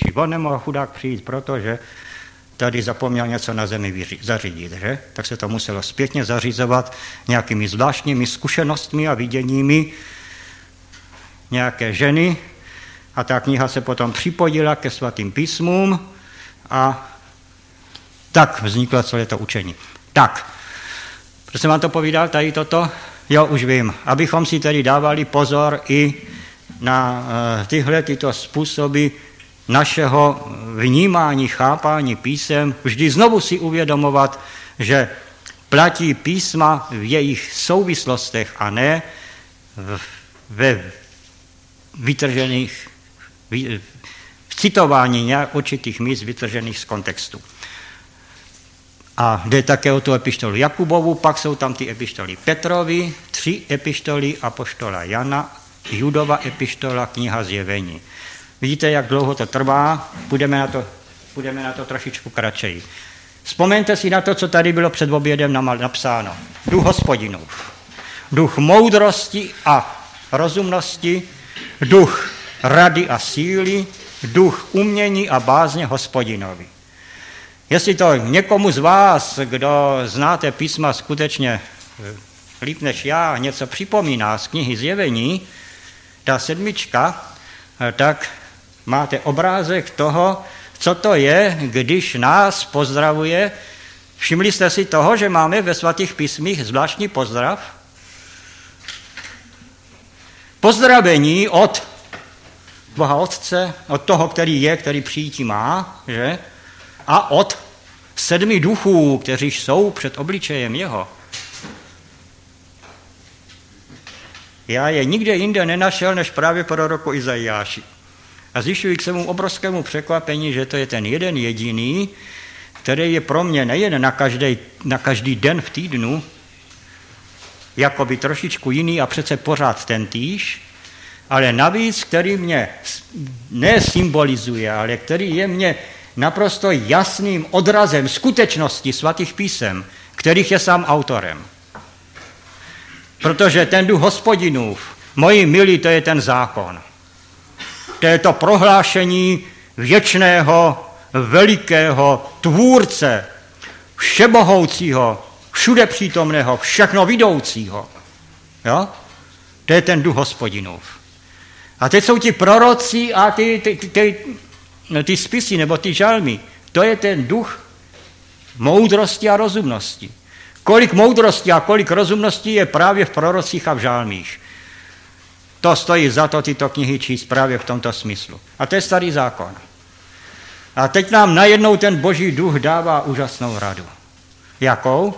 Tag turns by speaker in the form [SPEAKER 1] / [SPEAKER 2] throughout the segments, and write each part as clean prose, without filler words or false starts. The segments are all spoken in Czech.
[SPEAKER 1] přijít. On nemohl chudák přijít, protože tady zapomněl něco na zemi zařídit, že? Tak se to muselo zpětně zařizovat nějakými zvláštními zkušenostmi a viděními nějaké ženy a ta kniha se potom připojila ke svatým písmům a tak vzniklo celé to učení. Tak, proč jsem vám to povídal, tady toto? Jo, už vím. Abychom si tedy dávali pozor i na tyto způsoby našeho vnímání, chápání písem, vždy znovu si uvědomovat, že platí písma v jejich souvislostech a ne ve vytržených, v citování nějak určitých míst vytržených z kontextu. A jde také o tu epištolu Jakubovu, pak jsou tam ty epištoly Petrovi, 3 epištoly apoštola Jana, Judova epištola, kniha Zjevení. Vidíte, jak dlouho to trvá, půjdeme na to trošičku kratčeji. Vzpomeňte si na to, co tady bylo před obědem napsáno. Duch Hospodinův, duch moudrosti a rozumnosti, duch rady a síly, duch umění a bázně Hospodinovi. Jestli to někomu z vás, kdo znáte písma skutečně líp než já, něco připomíná z knihy Zjevení, ta 7, tak máte obrázek toho, co to je, když nás pozdravuje. Všimli jste si toho, že máme ve svatých písmích zvláštní pozdrav? Pozdravení od Boha Otce, od toho, který je, který přijít má, že? A od 7 duchů, kteří jsou před obličejem jeho. Já je nikde jinde nenašel, než právě proroku Izajáši. A zjišťuji k svému obrovskému překvapení, že to je ten jeden jediný, který je pro mě nejen na každý den v týdnu, jakoby trošičku jiný a přece pořád tentýž, ale navíc, který mě nesymbolizuje, ale který je mě naprosto jasným odrazem skutečnosti svatých písem, kterých je sám autorem. Protože ten duch Hospodinův, moji milí, to je ten zákon. To je to prohlášení věčného, velikého tvůrce, všebohoucího, všude přítomného, všechno vidoucího. Jo? To je ten duch Hospodinův. A teď jsou ti proroci a ty spisy nebo ty žalmy. To je ten duch moudrosti a rozumnosti. Kolik moudrosti a kolik rozumnosti je právě v prorocích a v žalmích. To stojí za to tyto knihy číst právě v tomto smyslu. A to je starý zákon. A teď nám najednou ten boží duch dává úžasnou radu. Jakou?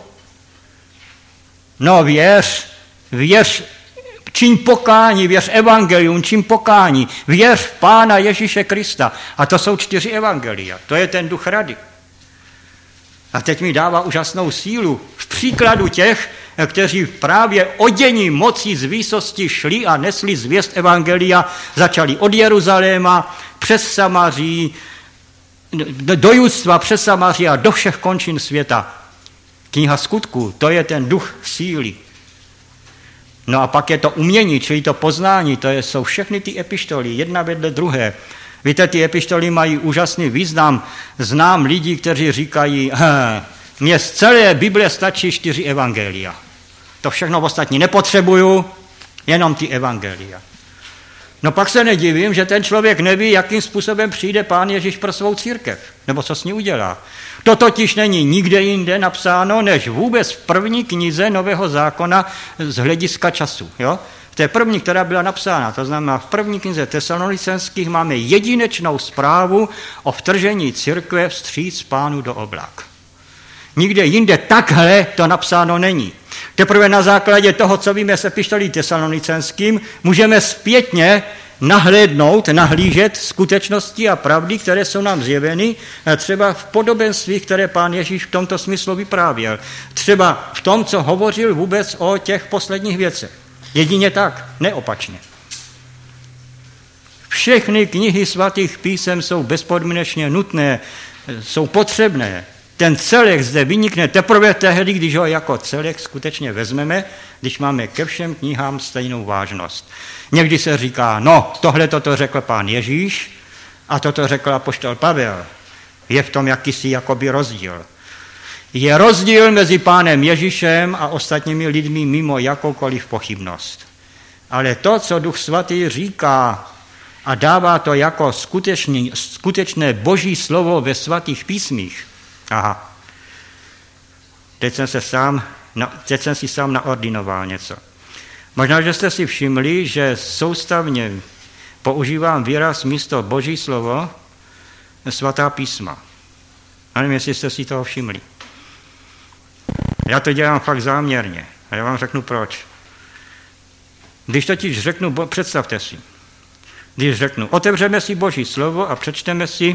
[SPEAKER 1] No věř, čiň pokání, věř evangelium, čiň pokání, věř v Pána Ježíše Krista. A to jsou 4 evangelia. To je ten duch rady. A teď mi dává úžasnou sílu v příkladu těch, kteří právě odění mocí z výsosti šli a nesli zvěst evangelia, začali od Jeruzaléma přes Samaří, do Judstva, přes Samaří a do všech končin světa. Kniha Skutků, to je ten duch síly. No a pak je to umění, čili to poznání, jsou všechny ty epištoly, jedna vedle druhé. Víte, ty epištoly mají úžasný význam. Znám lidi, kteří říkají, mně z celé Bible stačí 4 evangelia. To všechno ostatní nepotřebuju, jenom ty evangelia. No pak se nedivím, že ten člověk neví, jakým způsobem přijde Pán Ježíš pro svou církev, nebo co s ní udělá. To totiž není nikde jinde napsáno, než vůbec v první knize Nového zákona z hlediska času. Jo? V té první, která byla napsána, to znamená v první knize Tesalonicenských máme jedinečnou zprávu o vtržení církve vstříc Pánu do oblak. Nikde jinde takhle to napsáno není. Teprve na základě toho, co víme z epištolí Tesalonicenským, můžeme zpětně nahlížet skutečnosti a pravdy, které jsou nám zjeveny, třeba v podobenstvích, které Pán Ježíš v tomto smyslu vyprávěl. Třeba v tom, co hovořil vůbec o těch posledních věcech. Jedině tak, neopačně. Všechny knihy svatých písem jsou bezpodmínečně nutné, jsou potřebné. Ten celek zde vynikne teprve tehdy, když ho jako celek skutečně vezmeme, když máme ke všem knihám stejnou vážnost. Někdy se říká, no, tohle toto řekl Pán Ježíš A toto řekl apoštol Pavel. Je v tom jakýsi jakoby rozdíl. Je rozdíl mezi Pánem Ježíšem a ostatními lidmi mimo jakoukoliv pochybnost. Ale to, co Duch Svatý říká a dává to jako skutečné boží slovo ve svatých písmích. Aha. Teď jsem si sám naordinoval něco. Možná, že jste si všimli, že soustavně používám výraz místo boží slovo svatá písma. Já nevím, jestli jste si toho všimli. Já to dělám fakt záměrně. A já vám řeknu proč. Když totiž řeknu, představte si, když řeknu, otevřeme si boží slovo a přečteme si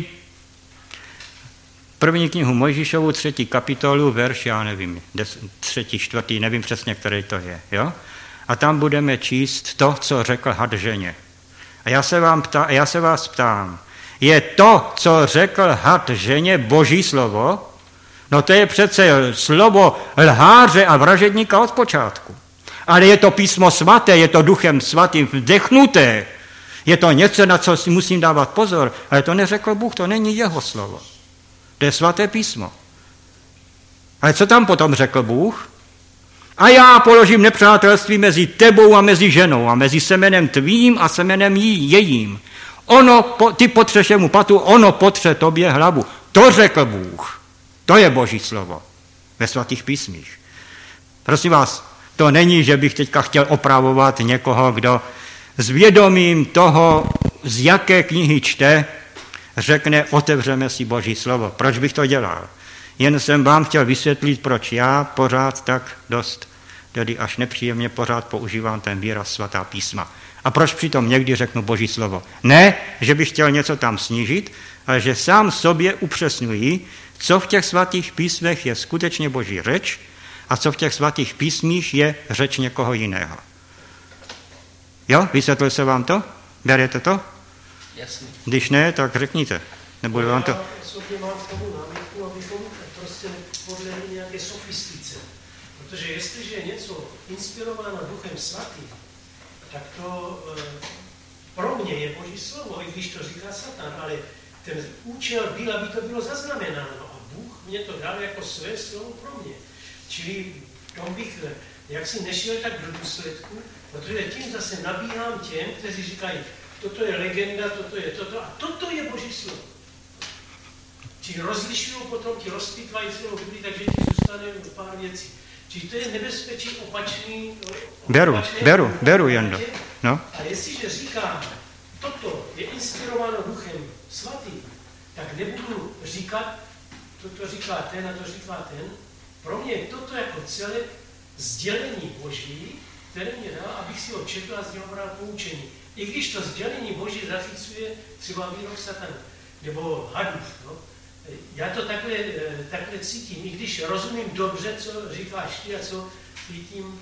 [SPEAKER 1] první knihu Mojžíšovu, 3. kapitolu, verš, já nevím, 3., 4., nevím přesně, který to je, jo? A tam budeme číst to, co řekl had ženě. A já se vás ptám, je to, co řekl had ženě, boží slovo? No to je přece slovo lháře a vražedníka od počátku. Ale je to písmo svaté, je to duchem svatým vdechnuté. Je to něco, na co si musím dávat pozor, ale to neřekl Bůh, to není jeho slovo. To je svaté písmo. Ale co tam potom řekl Bůh? A já položím nepřátelství mezi tebou a mezi ženou a mezi semenem tvým a semenem jejím. Ty potřeš jemu patu, ono potře tobě hlavu. To řekl Bůh. To je boží slovo ve svatých písmích. Prosím vás, to není, že bych teďka chtěl opravovat někoho, kdo s vědomím toho, z jaké knihy čte, řekne, otevřeme si boží slovo. Proč bych to dělal? Jen jsem vám chtěl vysvětlit, proč já pořád tak dost, tedy až nepříjemně pořád používám ten výraz svatá písma. A proč přitom někdy řeknu boží slovo? Ne, že bych chtěl něco tam snížit, ale že sám sobě upřesňuji, co v těch svatých písmech je skutečně boží řeč a co v těch svatých písmích je řeč někoho jiného. Jo, vysvětlil se vám to? Berete to?
[SPEAKER 2] Jasně.
[SPEAKER 1] Když ne, tak řekněte. Nebudu vám to...
[SPEAKER 2] Já osobně mám k tomu námitku, abychom prostě nepodlehli nějaké sofistice. Protože jestliže je něco inspirováno Duchem Svatým, tak to pro mě je boží slovo, i když to říká Satan, ale ten účel byl, aby to bylo zaznamenáno. A Bůh mě to dal jako své slovo pro mě. Čili tom bych jaksi nešel tak do důsledku, protože tím zase nabíhám těm, kteří říkají, toto je legenda, toto je toto a toto je boží slovo. Čili rozlišují potom, ti rozpitvají celou Bibli, takže ti zůstane pár věcí. Čili to je nebezpečí opačný.
[SPEAKER 1] Beru jen do. No.
[SPEAKER 2] A jestliže říkám, toto je inspirováno Duchem Svatým, tak nebudu říkat, toto říká ten a to říká ten. Pro mě je toto jako celé sdělení Boží, které mě dá, abych si ho četl a z něho bral poučení. I když to sdělení Boží zachycuje třeba výrok Satana, nebo hadův. No. Já to takhle cítím, i když rozumím dobře, co říkáš ty a co cítím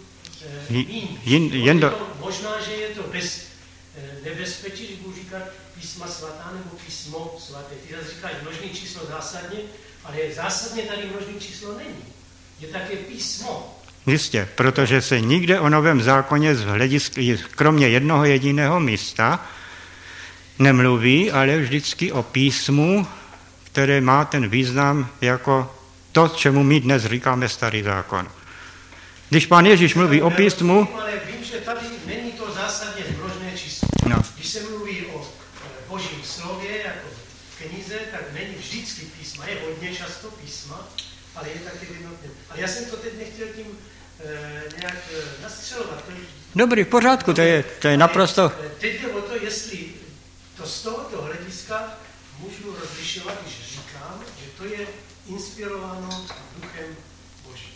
[SPEAKER 2] míň. Možná, že je to bez nebezpečí, když budu říkat písma svatá nebo písmo svaté. Ty zase říkáš množné číslo zásadně, ale zásadně tady množné číslo není. Je také písmo.
[SPEAKER 1] Jistě, protože se nikde o Novém zákoně kromě jednoho jediného místa nemluví, ale vždycky o písmu, které má ten význam jako to, čemu my dnes říkáme Starý zákon. Když Pán Ježíš mluví o písmu...
[SPEAKER 2] Ale vím, že tady není to zásadně množné číslo.
[SPEAKER 1] No.
[SPEAKER 2] Když se mluví o Božím slově, jako v knize, tak není vždycky písma. Je hodně často písma, ale je taky jednotné. Ale já jsem to teď nechtěl tím nějak nastřelovat.
[SPEAKER 1] Dobrý, v pořádku, to je naprosto...
[SPEAKER 2] Teď jde o to, jestli to z tohoto hlediska můžu rozlišovat, když říkám, že to je inspirováno Duchem Božím.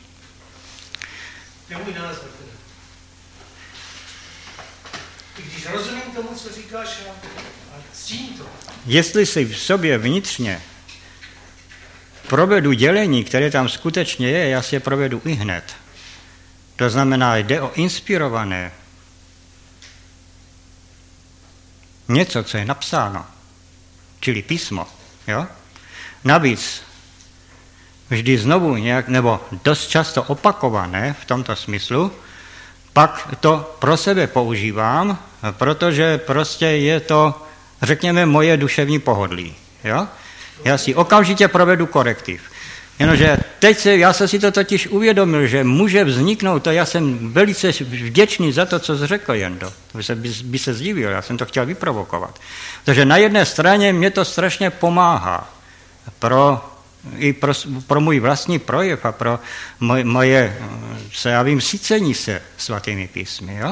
[SPEAKER 2] To je můj názor teda. I když rozumím tomu, co říkáš a cím to.
[SPEAKER 1] Jestli si v sobě vnitřně provedu dělení, které tam skutečně je, já si je provedu i hned. To znamená, jde o inspirované něco, co je napsáno, čili písmo. Jo? Navíc vždy znovu nějak, nebo dost často opakované v tomto smyslu, pak to pro sebe používám, protože prostě je to řekněme, moje duševní pohodlí. Jo? Já si okamžitě provedu korektiv. Jenomže já jsem si to totiž uvědomil, že může vzniknout, to já jsem velice vděčný za to, co jsi řekl, Jendo. By se zdivil, já jsem to chtěl vyprovokovat. Protože na jedné straně mě to strašně pomáhá pro můj vlastní projev a pro moje sycení se svatými písmy. Jo?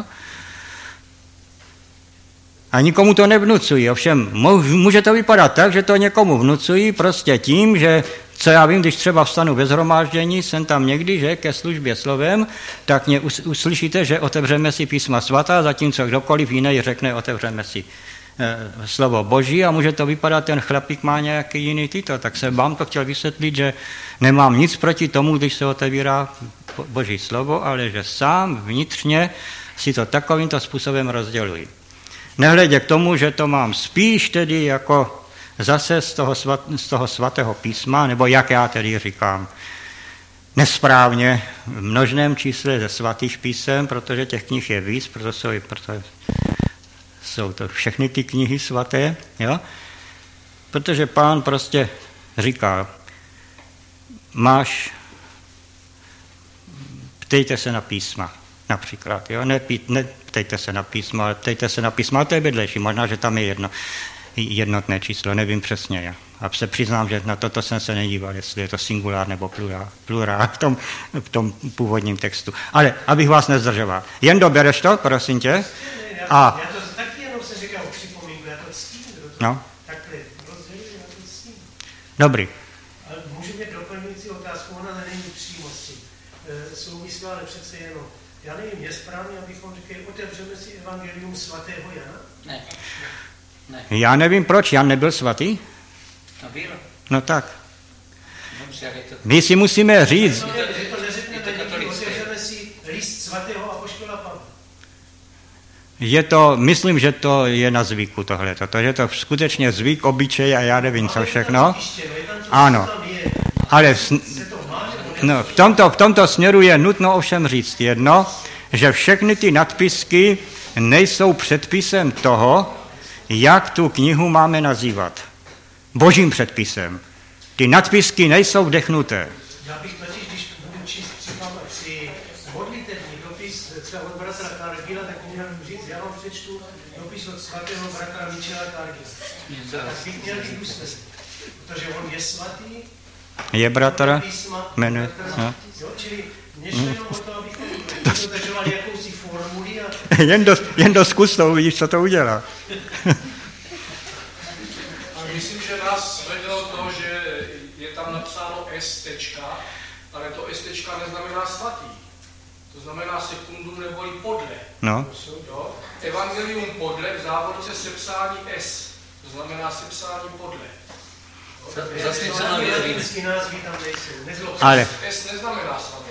[SPEAKER 1] A nikomu to nevnucují. Ovšem může to vypadat tak, že to někomu vnucují prostě tím, že co já vím, když třeba vstanu ve shromáždění, jsem tam někdy, že ke službě slovem, tak mě uslyšíte, že otevřeme si písma svatá, zatímco kdokoliv jiný řekne, otevřeme si slovo Boží a může to vypadat, ten chlapík má nějaký jiný tyto. Tak jsem vám to chtěl vysvětlit, že nemám nic proti tomu, když se otevírá Boží slovo, ale že sám vnitřně si to takovýmto způsobem rozděluji. Nehledě k tomu, že to mám spíš tedy jako zase z toho svatého písma, nebo jak já tedy říkám, nesprávně v množném čísle ze svatých písem, protože těch knih je víc, proto jsou to všechny ty knihy svaté, jo? Protože Pán prostě říká, ptejte se na písma, například, jo? Neptejte se na písma, ale ptejte se na písma, ale to je vedlejší, možná, že tam je jednotné číslo, nevím přesně. A se přiznám, že na toto jsem se nedíval, jestli je to singulár nebo plurál v tom původním textu. Ale abych vás nezdržoval. Jen dobereš to, prosím tě.
[SPEAKER 2] Já to taky jenom se říkal připomínku, já to ctím, takhle rozděluji, já to ctím.
[SPEAKER 1] Dobrý.
[SPEAKER 2] Ale můžu mít doplňující otázku, ona není přímo s tím. Souvisí, ale přece jenom. Já nevím, je správně, abychom říkali, otevřeme si evangelium svatého Jana?
[SPEAKER 3] Ne.
[SPEAKER 1] Já nevím proč, Jan nebyl svatý?
[SPEAKER 3] No byl.
[SPEAKER 1] No tak. My si musíme říct.
[SPEAKER 2] Otevřeme si list svatého apoštola Pavla.
[SPEAKER 1] Myslím, že to je na zvyku tohleto. To je to skutečně zvyk, obyčej a já nevím, co všechno. Ano. Ale v tomto směru je nutno ovšem říct jedno, že všechny ty nadpisky nejsou předpisem toho, jak tu knihu máme nazývat. Božím předpisem. Ty nadpisky nejsou vdechnuté.
[SPEAKER 2] Já bych totiž, když budu číst při modlitevní dopis třeba od bratra Kargila, tak měl říct, já vám přečtu dopis od svatého bratra Michela Kargila. Tak bych měl být usnesl, protože on je svatý,
[SPEAKER 1] je bratr, jmenuje.
[SPEAKER 2] Čili mě šlo jenom o to, abychom dodržovali jakousi formuli.
[SPEAKER 1] Jen do zkus to, uvidíš, co to udělá.
[SPEAKER 4] Myslím, že nás vedlo to, že je tam napsáno S, ale to S neznamená svatý. To znamená sekundum neboli podle.
[SPEAKER 1] No.
[SPEAKER 4] Jo? Evangelium podle v závorce sepsání S. To znamená sepsání podle.
[SPEAKER 1] Ale
[SPEAKER 4] S neznamená svatý.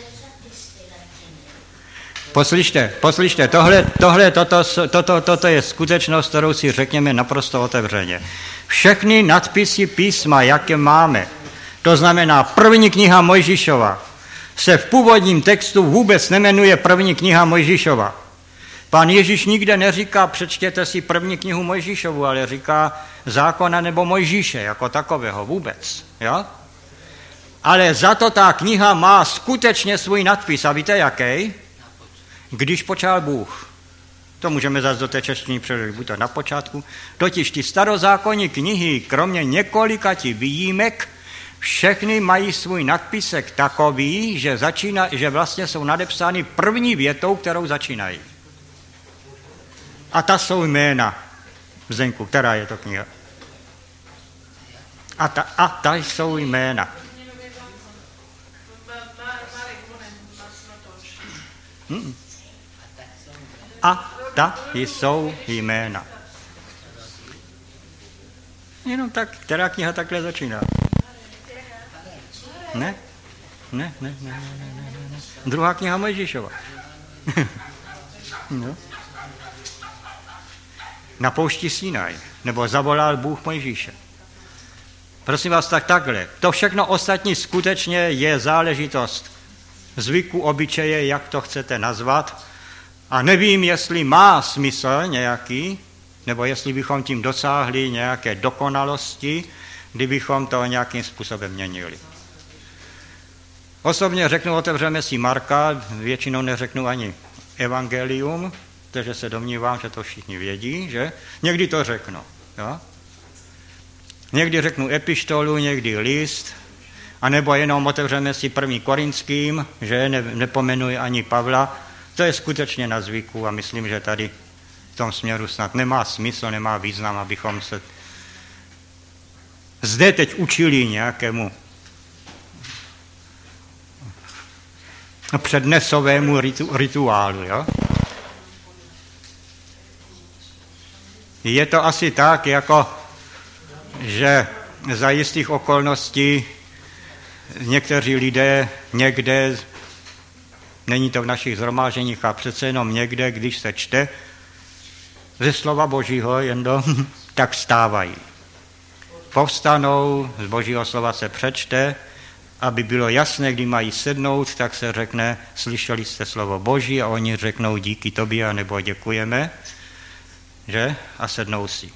[SPEAKER 1] Poslyšte, toto je skutečnost, kterou si řekněme naprosto otevřeně. Všechny nadpisy písma, jaké máme, to znamená první kniha Mojžíšova, se v původním textu vůbec nemenuje první kniha Mojžíšova. Pán Ježíš nikde neříká, přečtěte si první knihu Mojžíšovu, ale říká zákona nebo Mojžíše jako takového vůbec. Jo? Ale za to ta kniha má skutečně svůj nadpis. A víte jaký? Když počal Bůh. To můžeme zase do té češtiny přeložit, buď to na počátku. Totiž ty starozákonní knihy, kromě několika výjimek, všechny mají svůj nadpisek takový, že vlastně jsou nadepsány první větou, kterou začínají. A ta jsou jména. Zdenku, která je to kniha? A ta jsou jména. A ta jsou jména. Jenom tak, která kniha takhle začíná? Ne. Druhá kniha Mojžíšova. No. Na poušti Sinaj, nebo zavolal Bůh Mojžíše. Prosím vás, takhle. To všechno ostatní skutečně je záležitost zvyku, obyčeje, jak to chcete nazvat. A nevím, jestli má smysl nějaký, nebo jestli bychom tím dosáhli nějaké dokonalosti, kdybychom to nějakým způsobem měnili. Osobně řeknu, otevřeme si Marka, většinou neřeknu ani evangelium, protože se domnívám, že to všichni vědí, že? Někdy to řeknu. Jo? Někdy řeknu epištolu, někdy list, anebo jenom otevřeme si 1. Korinským, že nepomenuji ani Pavla. To je skutečně na zvyku a myslím, že tady v tom směru snad nemá smysl, nemá význam, abychom se zde teď učili nějakému přednesovému rituálu. Jo? Je to asi tak, jako že za jistých okolností někteří lidé někde, není to v našich shromážděních, a přece jenom někde, když se čte ze slova Božího, tak vstávají. Povstanou, z Božího slova se přečte, aby bylo jasné, kdy mají sednout, tak se řekne, slyšeli jste slovo Boží, a oni řeknou díky tobě, nebo děkujeme, že? A sednou si.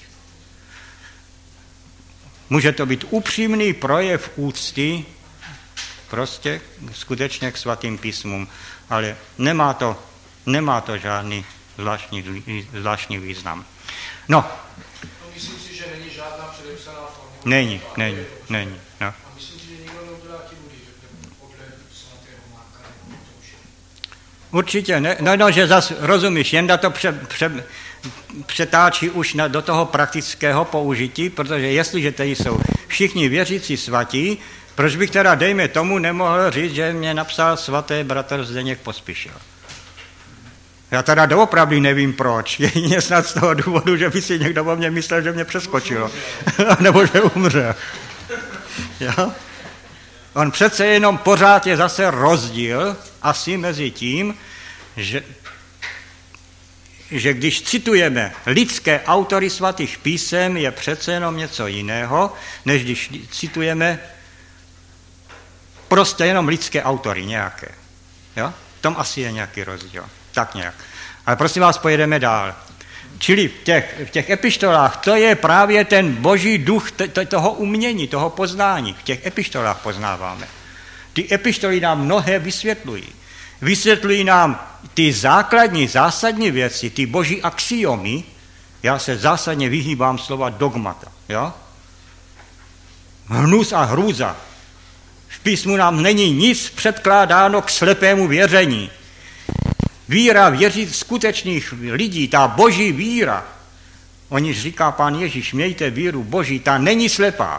[SPEAKER 1] Může to být upřímný projev úcty, prostě skutečně k svatým písmům, ale nemá to žádný zvláštní význam. No.
[SPEAKER 4] Myslím si, že není žádná předepsaná forma.
[SPEAKER 1] Není. No.
[SPEAKER 4] A myslím si, že nikdo neudělá ti budy, že podle svatého Marka nebo to už.
[SPEAKER 1] Určitě ne. No, že zas rozumíš, Jenda to přetáčí už do toho praktického použití, protože jestliže tady jsou všichni věřící svatí, proč bych teda, dejme tomu, nemohl říct, že mě napsal svatý bratr Zdeněk Pospíšil. Já teda doopravdy nevím proč. Jedině snad z toho důvodu, že by si někdo o mě myslel, že mě přeskočilo. Nebo že umře. Jo? On přece jenom pořád je zase rozdíl asi mezi tím, že když citujeme lidské autory svatých písem, je přece jenom něco jiného, než když citujeme prostě jenom lidské autory nějaké. Jo? V tom asi je nějaký rozdíl. Tak nějak. Ale prosím vás, pojedeme dál. Čili v těch epištolách, to je právě ten boží duch toho umění, toho poznání. V těch epištolách poznáváme. Ty epištoly nám mnohé vysvětlují. Vysvětlují nám ty základní, zásadní věci, ty boží axiomy. Já se zásadně vyhýbám slova dogmata. Jo? Hnus a hrůza. V písmu nám není nic předkládáno k slepému věření. Víra věřit skutečných lidí, ta boží víra, o níž říká Pán Ježíš, mějte víru boží, ta není slepá.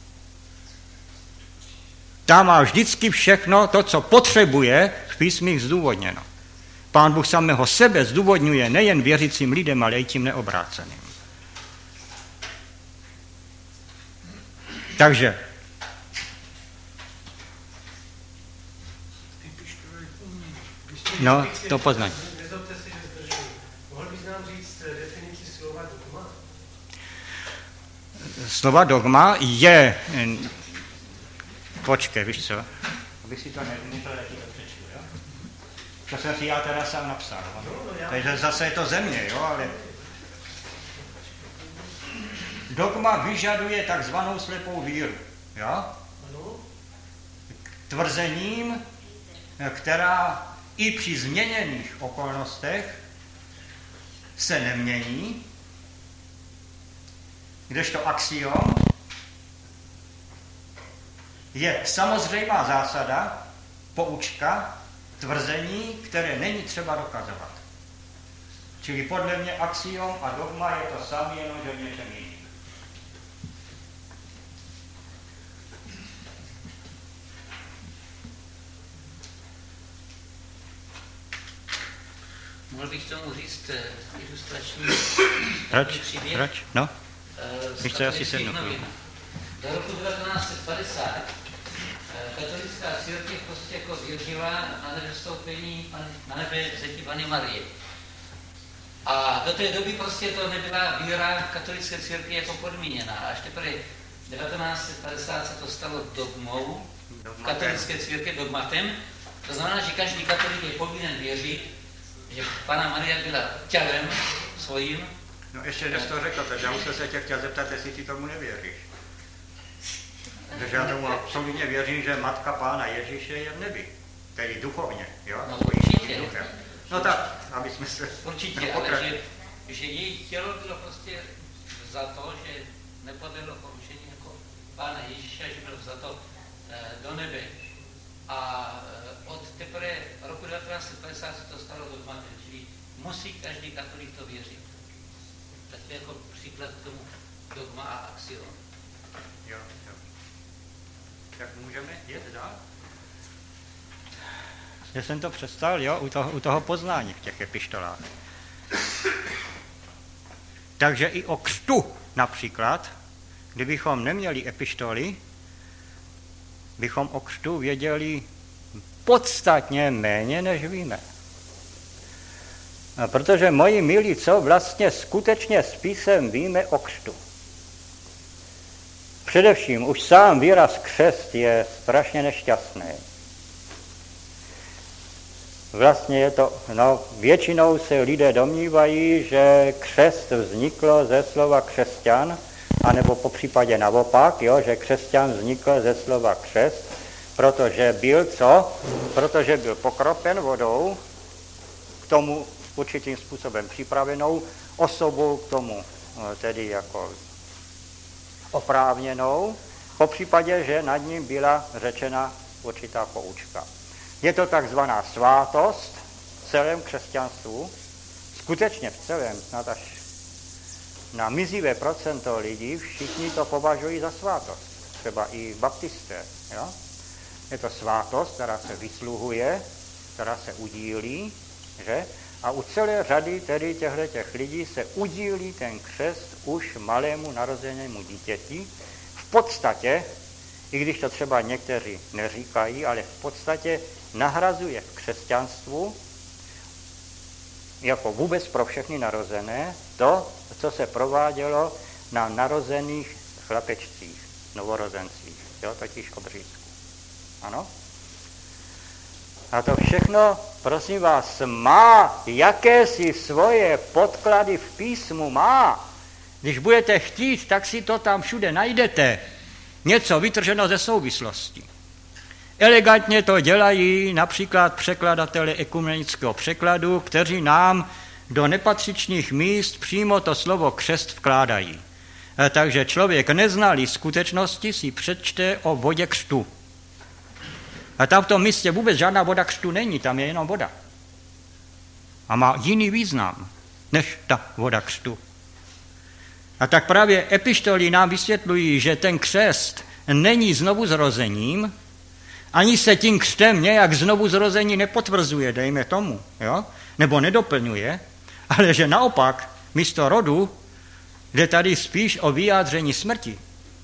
[SPEAKER 1] Ta má vždycky všechno to, co potřebuje, v písmích zdůvodněno. Pán Bůh samého sebe zdůvodňuje nejen věřícím lidem, ale i tím neobráceným. Takže no, to poznání.
[SPEAKER 2] Nezlobte si, že zdržuji. Mohl bys nám říct definici slova dogma?
[SPEAKER 1] Slova dogma je... Počkej, víš co? Abych si to nemyslel, jak to přečtu, jo? To jsem si já teda sám napsal. Takže zase je to země, jo, ale... Dogma vyžaduje takzvanou slepou víru, jo? Tvrzením, která i při změněných okolnostech se nemění, kdežto axiom je samozřejmá zásada, poučka, tvrzení, které není třeba dokazovat. Čili podle mě axiom a dogma je to samé, jenom že v něčem jiným.
[SPEAKER 3] Mohl bych tomu říct ilustrační příběh?
[SPEAKER 1] Proč? No? Víš, co, asi sednu.
[SPEAKER 3] Do roku 1950 katolická církev prostě jako věřila na nevystoupení na nebe vzetí Panny Marie. A do té doby prostě to nebyla víra katolické církve jako podmíněná. Až teprve 1950 se to stalo dogmou katolické církve, dogmatem. To znamená, že každý katolik je povinen věřit, že Panna Maria byla tělem svojím
[SPEAKER 1] No ještě než to řekl, takže já už jsem se tě chtěl zeptat, jestli ty tomu nevěříš. Takže já tomu absolutně věřím, že Matka Pána Ježíše je v nebi. Tedy duchovně, jo?
[SPEAKER 3] No určitě.
[SPEAKER 1] No tak, aby jsme se...
[SPEAKER 3] Určitě, ale že její tělo bylo prostě za to, že nepodlehlo porušení jako Pána Ježíše, že byl za to do nebe. A od teprve roku 1950 se to stalo dogmatem, čili musí každý katolik to věřit. Tak to je jako příklad k tomu dogma a axiom.
[SPEAKER 1] Jo. Tak můžeme jít dál? Já jsem to přestal, jo, u toho poznání v těch epištolách. Takže i o křtu například, kdybychom neměli epištoly, bychom o křtu věděli podstatně méně, než víme. A protože, moji milí, co vlastně skutečně s písem víme o křtu? Především už sám výraz křest je strašně nešťastný. Vlastně je to, většinou se lidé domnívají, že křest vzniklo ze slova křesťan, anebo po případě naopak, jo, že křesťan vznikl ze slova křest, protože byl co? Protože byl pokropen vodou, k tomu určitým způsobem připravenou, osobou k tomu tedy jako oprávněnou, po případě, že nad ním byla řečena určitá poučka. Je to takzvaná svátost v celém křesťanstvu, skutečně v celém, snad až na mizivé procento lidí, všichni to považují za svátost, třeba i baptisté. Jo? Je to svátost, která se vysluhuje, která se udílí, že? A u celé řady tedy těch lidí se udílí ten křest už malému narozenému dítěti. V podstatě, i když to třeba někteří neříkají, ale v podstatě nahrazuje v křesťanstvu jako vůbec pro všechny narozené to, co se provádělo na narozených chlapečcích, novorozencích, jo, totiž obřízku. Ano? A to všechno, prosím vás, má jakési svoje podklady v písmu, má. Když budete chtít, tak si to tam všude najdete. Něco vytrženo ze souvislosti. Elegantně to dělají například překladatelé ekumenického překladu, kteří nám do nepatřičných míst přímo to slovo křest vkládají. Takže člověk neznalý skutečnosti si přečte o vodě křtu. A tam v tom místě vůbec žádná voda křtu není, tam je jenom voda. A má jiný význam, než ta voda křtu. A tak právě epištoly nám vysvětlují, že ten křest není znovuzrozením, ani se tím křtem nějak znovuzrození nepotvrzuje, dejme tomu, jo? Nebo nedoplňuje, ale že naopak místo rodu jde tady spíš o vyjádření smrti,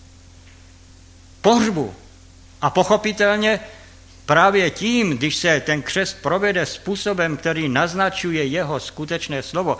[SPEAKER 1] pohřbu. A pochopitelně právě tím, když se ten křest provede způsobem, který naznačuje jeho skutečné slovo,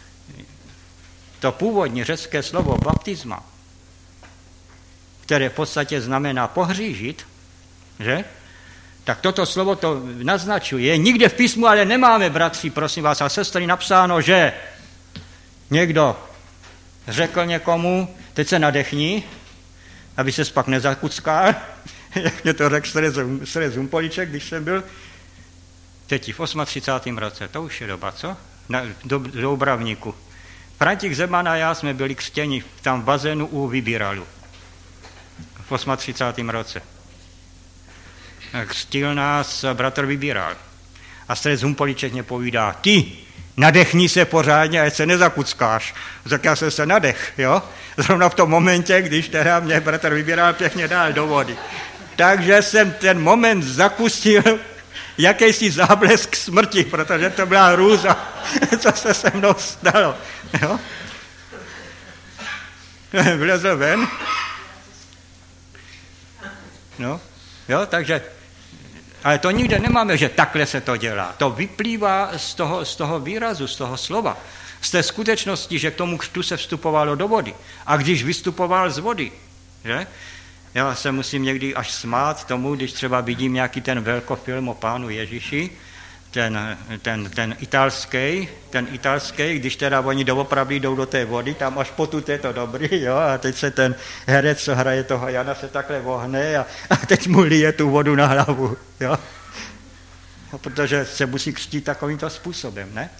[SPEAKER 1] to původní řecké slovo baptisma, které v podstatě znamená pohřížit, že? Tak toto slovo to naznačuje. Nikde v písmu ale nemáme, bratři, prosím vás a sestry, napsáno, že někdo řekl někomu, teď se nadechni, aby se pak nezakuckal, jak mě to řekl Srez Humpolíček, když jsem byl teď v 38. roce, to už je doba, co? Do Obravníku. František Zeman a já jsme byli křtěni tam v bazénu u Vybíralu v 38. roce. Křtil nás bratr Vybíral. A Srez Humpolíček mě povídá, ty, nadechni se pořádně, ať se nezakuckáš. Tak já jsem se nadech, jo? Zrovna v tom momentě, když teda mě bratr Vybíral pěkně dal do vody. Takže jsem ten moment zakustil jakýsi záblesk smrti, protože to byla hrůza, co se se mnou stalo. Jo? Vlezl ven. No, jo, takže, ale to nikde nemáme, že takhle se to dělá. To vyplývá z toho výrazu, z toho slova, z té skutečnosti, že k tomu křtu se vstupovalo do vody. A když vystupoval z vody, že? Já se musím někdy až smát tomu, když třeba vidím nějaký ten velkofilm o Pánu Ježíši ten italský, když teda oni doopravdy jdou do té vody, tam až potud je to dobrý, jo, a teď se ten herec, co hraje toho Jana, se takhle vohne a teď mu lije tu vodu na hlavu, jo. A protože se musí křtít takovýmto způsobem, ne?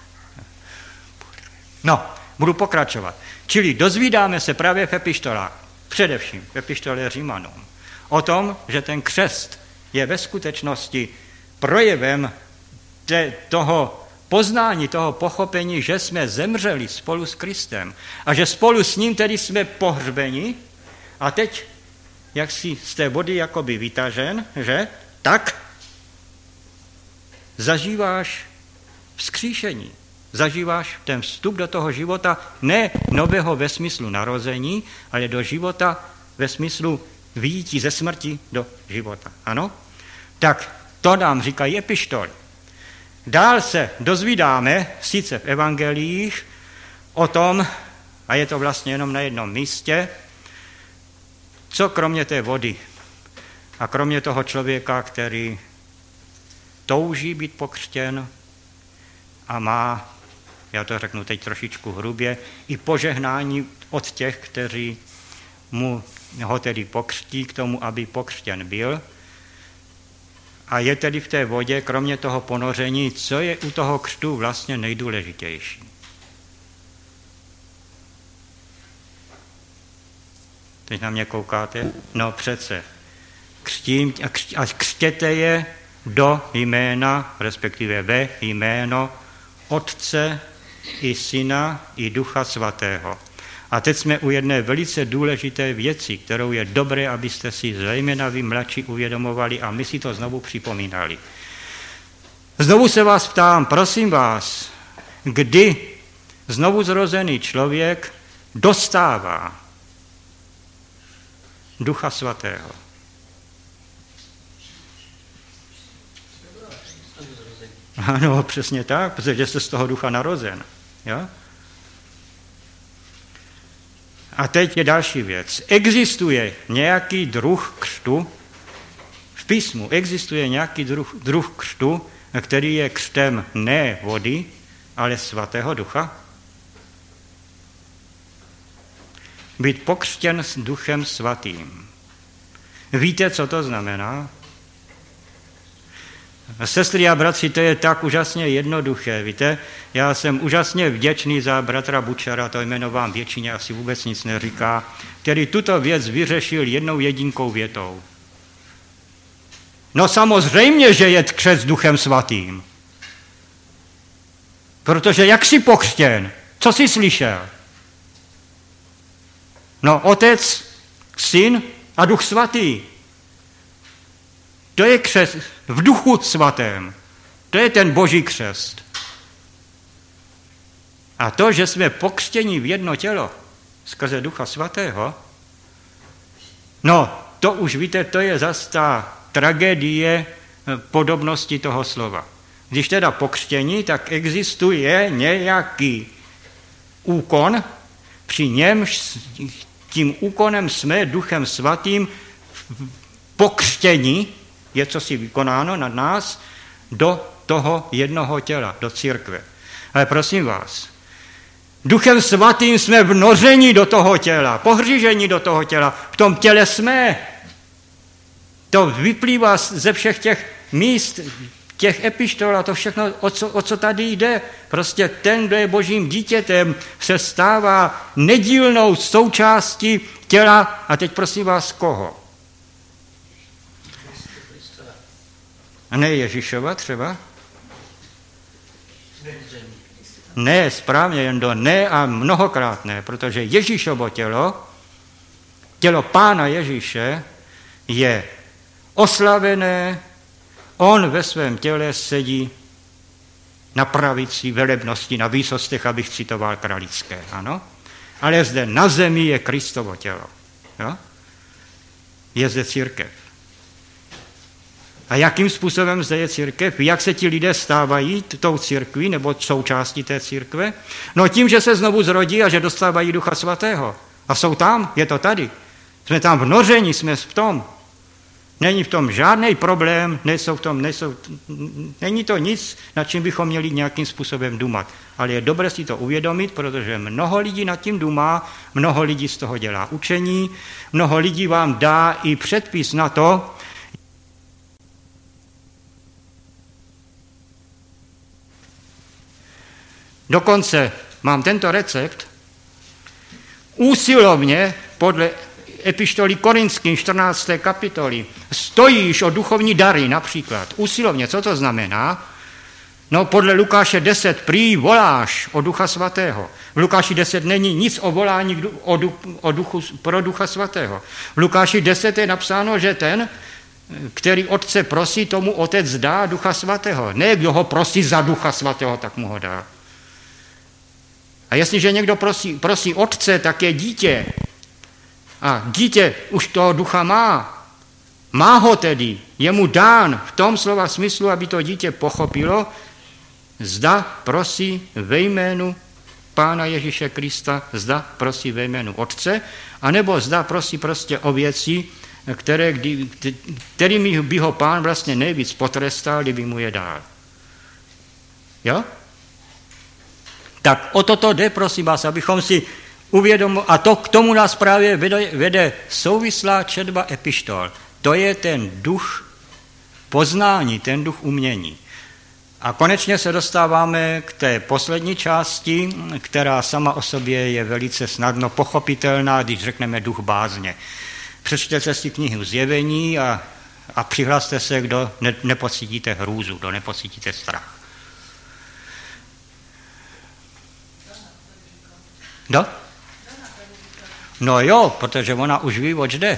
[SPEAKER 1] No, budu pokračovat. Čili dozvídáme se právě v epištolách, především v epištole Římanům, o tom, že ten křest je ve skutečnosti projevem toho poznání, toho pochopení, že jsme zemřeli spolu s Kristem a že spolu s ním tedy jsme pohřbeni a teď, jak si z té vody jakoby vytažen, že? Tak zažíváš vzkříšení, zažíváš ten vstup do toho života ne nového ve smyslu narození, ale do života ve smyslu vyjití ze smrti do života. Ano? Tak to nám říkají epištoly. Dál se dozvídáme, sice v evangeliích, o tom, a je to vlastně jenom na jednom místě, co kromě té vody a kromě toho člověka, který touží být pokřtěn a má, já to řeknu teď trošičku hrubě, i požehnání od těch, kteří mu ho tedy pokřtí k tomu, aby pokřtěn byl. A je tedy v té vodě, kromě toho ponoření, co je u toho křtu vlastně nejdůležitější. Teď na mě koukáte? No přece. Křtím a křtěte je do jména, respektive ve jméno Otce i Syna i Ducha Svatého. A teď jsme u jedné velice důležité věci, kterou je dobré, abyste si zejména vy mladší uvědomovali a my si to znovu připomínali. Znovu se vás ptám, prosím vás, kdy znovu zrozený člověk dostává Ducha Svatého? Ano, přesně tak, protože jste z toho ducha narozen. Jo? A teď je další věc. Existuje nějaký druh křtu, v písmu existuje nějaký druh křtu, který je křtem ne vody, ale Svatého Ducha? Být pokřtěn s Duchem Svatým. Víte, co to znamená? Sestry a bratři, to je tak úžasně jednoduché, víte? Já jsem úžasně vděčný za bratra Bučara, to jméno vám většině asi vůbec nic neříká, který tuto věc vyřešil jednou jedinkou větou. No samozřejmě, že je křest Duchem Svatým. Protože jak jsi pokřtěn? Co jsi slyšel? No, Otec, Syn a Duch Svatý. To je křest v Duchu Svatém. To je ten Boží křest. A to, že jsme pokřtěni v jedno tělo skrze Ducha Svatého, no, to už víte, to je zase ta tragédie podobnosti toho slova. Když teda pokřtění, tak existuje nějaký úkon, při němž tím úkonem jsme Duchem Svatým pokřtění, je cosi vykonáno nad nás, do toho jednoho těla, do církve. Ale prosím vás, Duchem Svatým jsme vnořeni do toho těla, pohříženi do toho těla, v tom těle jsme. To vyplývá ze všech těch míst, těch epištol a to všechno, o co tady jde. Prostě ten, kdo je Božím dítětem, se stává nedílnou součástí těla. A teď prosím vás, koho? A ne Ježíšova třeba? Ne, správně, jen do ne a mnohokrát ne, protože Ježíšovo tělo Pána Ježíše je oslavené, on ve svém těle sedí na pravici velebnosti, na výsostech, abych citoval Kralické, ano? Ale zde na zemi je Kristovo tělo. Jo? Je zde církev. A jakým způsobem zde je církev? Jak se ti lidé stávají tou církví nebo součástí té církve? No tím, že se znovu zrodí a že dostávají Ducha Svatého. A jsou tam, je to tady. Jsme tam vnořeni, jsme v tom. Není v tom žádný problém, není to nic, nad čím bychom měli nějakým způsobem dumat. Ale je dobré si to uvědomit, protože mnoho lidí nad tím dumá, mnoho lidí z toho dělá učení, mnoho lidí vám dá i předpis na to, dokonce mám tento recept, úsilovně podle epištoly Korinským 14. kapitoly stojíš o duchovní dary například. Úsilovně, co to znamená? No podle Lukáše 10 prý voláš o Ducha Svatého. V Lukáši 10 není nic o volání pro Ducha Svatého. V Lukáši 10 je napsáno, že ten, který Otce prosí, tomu Otec dá Ducha Svatého. Ne, kdo ho prosí za Ducha Svatého, tak mu ho dá. A jestliže někdo prosí Otce, tak je dítě. A dítě už toho ducha má ho tedy, je mu dán v tom slova smyslu, aby to dítě pochopilo, zda prosí ve jménu Pána Ježíše Krista, zda prosí ve jménu Otce, anebo zda prosí prostě o věci, kterými by ho Pán vlastně nejvíc potrestal, kdyby mu je dal. Jo? Tak o toto jde, prosím vás, abychom si uvědomili, a to k tomu nás právě vede souvislá četba epištol. To je ten duch poznání, ten duch umění. A konečně se dostáváme k té poslední části, která sama o sobě je velice snadno pochopitelná, když řekneme duch bázně. Přečtěte si knihu Zjevení a přihlaste se, kdo nepocítíte hrůzu, kdo nepocítíte strach. No? No jo, protože ona už ví, oč jde.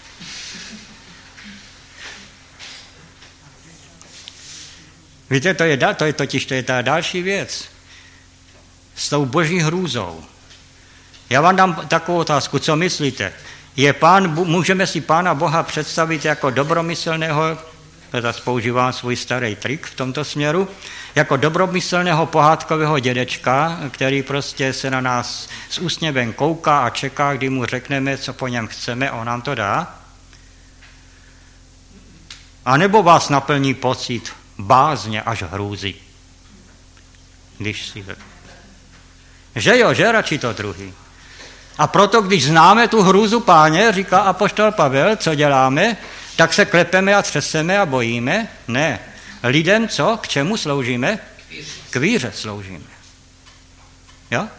[SPEAKER 1] Víte, to je ta další věc. S tou boží hrůzou. Já vám dám takovou otázku, co myslíte? Můžeme si Pána Boha představit jako dobromyslného, zase používám svůj starý trik v tomto směru, jako dobromyslného pohádkového dědečka, který prostě se na nás s úsměvem kouká a čeká, kdy mu řekneme, co po něm chceme, a on nám to dá? A nebo vás naplní pocit bázně až hrůzy? Že jo, že radši to druhý. A proto, když známe tu hrůzu Páně, říká apoštol Pavel, co děláme, tak se klepeme a třeseme a bojíme? Ne. Lidem co? K čemu sloužíme? K víře sloužíme. Jo?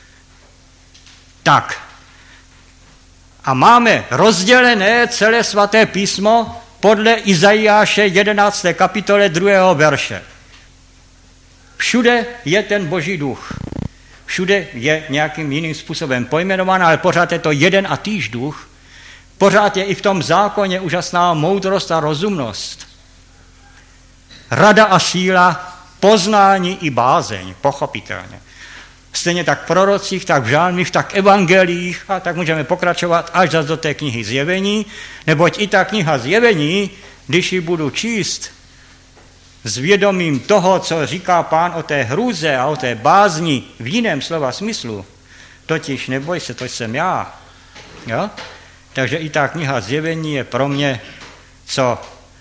[SPEAKER 1] Tak. A máme rozdělené celé svaté písmo podle Izajáše 11. kapitole 2. verše. Všude je ten boží duch. Všude je nějakým jiným způsobem pojmenován, ale pořád je to jeden a týž duch. Pořád je i v tom zákoně úžasná moudrost a rozumnost. Rada a síla, poznání i bázeň, pochopitelně. Stejně tak v prorocích, tak v žálmích, tak v evangelích, a tak můžeme pokračovat až do té knihy Zjevení, neboť i ta kniha Zjevení, když ji budu číst s vědomím toho, co říká Pán o té hrůze a o té bázni v jiném slova smyslu, totiž neboj se, to jsem já. Jo? Takže i ta kniha Zjevení je pro mě co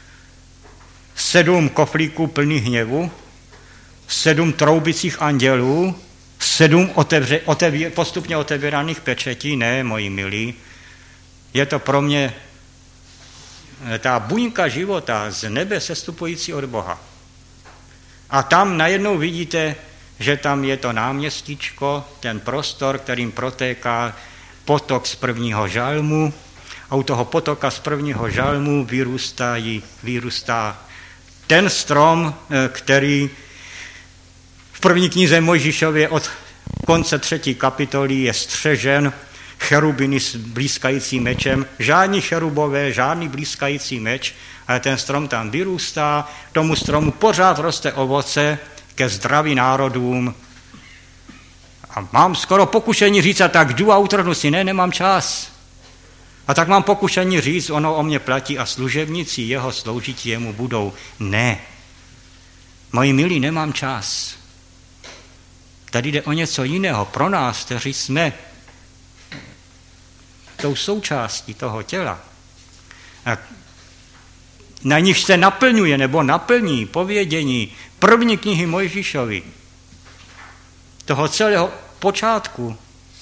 [SPEAKER 1] 7 koflíků plných hněvu, 7 troubicích andělů, 7 postupně otevíraných pečetí, ne, moji milí. Je to pro mě ta buňka života z nebe sestupující od Boha. A tam najednou vidíte, že tam je to náměstíčko, ten prostor, kterým protéká potok z prvního žalmu, a u toho potoka z prvního žalmu vyrůstá ten strom, který v první knize Mojžíšově od konce 3. kapitoly je střežen cherubiny s blízkajícím mečem. Žádní cherubové, žádný blízkající meč, ale ten strom tam vyrůstá, tomu stromu pořád roste ovoce ke zdraví národům. A mám skoro pokušení říct, a tak jdu a utrhnu si, nemám čas. A tak mám pokušení říct, ono o mě platí a služebníci jeho sloužití jemu budou. Ne. Moji milí, nemám čas. Tady jde o něco jiného. Pro nás, kteří jsme tou součástí toho těla. A na nich se naplňuje nebo naplní povědění první knihy Mojžíšovi, toho celého počátku,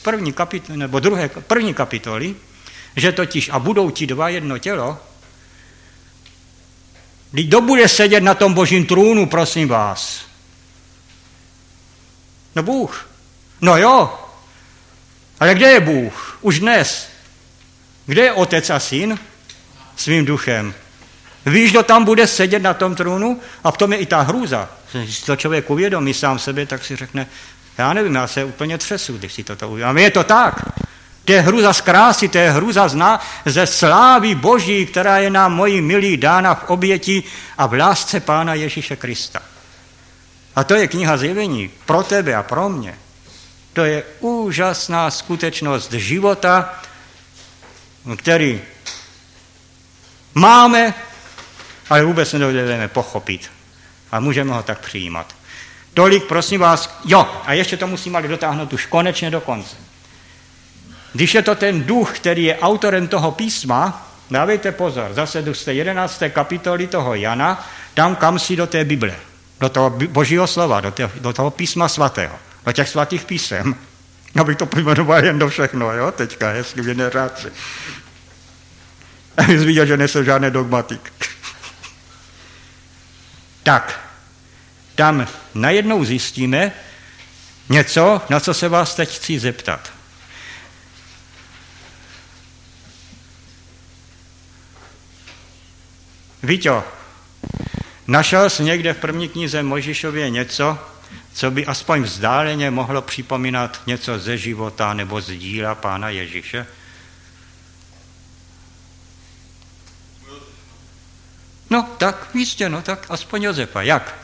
[SPEAKER 1] první kapitoly, že totiž a budou ti dva jedno tělo, kdo bude sedět na tom božím trůnu, prosím vás? No Bůh. No jo, ale kde je Bůh? Už dnes. Kde je Otec a Syn? Svým duchem. Víš, kdo tam bude sedět na tom trůnu? A v tom je i ta hrůza. Když to člověk uvědomí sám sebe, tak si řekne, já nevím, já se úplně třesu, když si toto uvědomí. Je to tak. To je hrůza z krásy, to je hrůza ze slávy Boží, která je nám, moji milí, dána v oběti a v lásce Pána Ježíše Krista. A to je kniha Zjevení pro tebe a pro mě. To je úžasná skutečnost života, který máme, ale vůbec nedovedeme pochopit. A můžeme ho tak přijímat. Tolik, prosím vás, jo, a ještě to musím ale dotáhnout už konečně do konce. Když je to ten duch, který je autorem toho písma, dávejte pozor, zase z té 11. kapitoly toho Jana, tam kam si do té Bible, do toho Božího slova, do toho písma svatého, do těch svatých písem, abych to pojmenoval jen do všechno, jo, teďka, jestli v jedné řádce. Abych viděl, že nejsem žádný dogmatik. Tak, tam najednou zjistíme něco, na co se vás teď chci zeptat. Víťo, našel jsi někde v první knize Mojžíšově něco, co by aspoň vzdáleně mohlo připomínat něco ze života nebo z díla Pána Ježíše? No, tak, jistě, no, tak aspoň Josefa. Jak?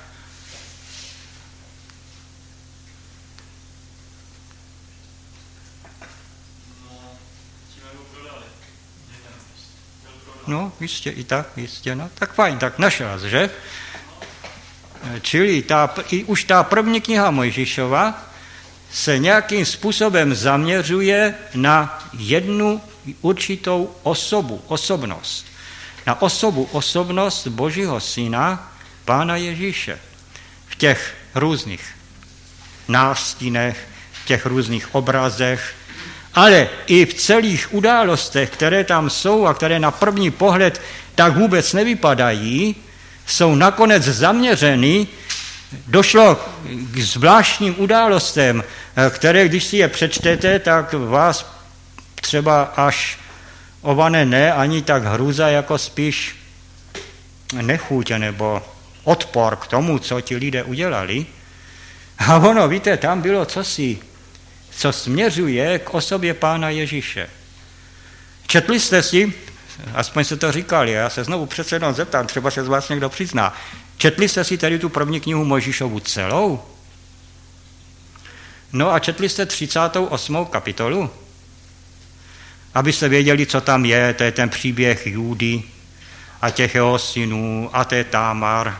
[SPEAKER 1] No, jistě, i tak, jistě, no, tak fajn, tak našel, že? Čili už ta první kniha Mojžíšova se nějakým způsobem zaměřuje na jednu určitou osobnost. Na osobnost Božího Syna, Pána Ježíše. V těch různých nástinech, v těch různých obrazech, ale i v celých událostech, které tam jsou a které na první pohled tak vůbec nevypadají, jsou nakonec zaměřeny. Došlo k zvláštním událostem, které, když si je přečtete, tak vás třeba až ovane ne, ani tak hrůza, jako spíš nechuť nebo odpor k tomu, co ti lidé udělali. A ono, víte, tam bylo cosi, co směřuje k osobě Pána Ježíše. Četli jste si, aspoň se to říkali, já se znovu přece jenom zeptám, třeba se z vás někdo přizná, četli jste si tady tu první knihu Mojžíšovu celou? No a četli jste 38. kapitolu? Abyste věděli, co tam je, to je ten příběh Judy a těch jeho synů a té Támar.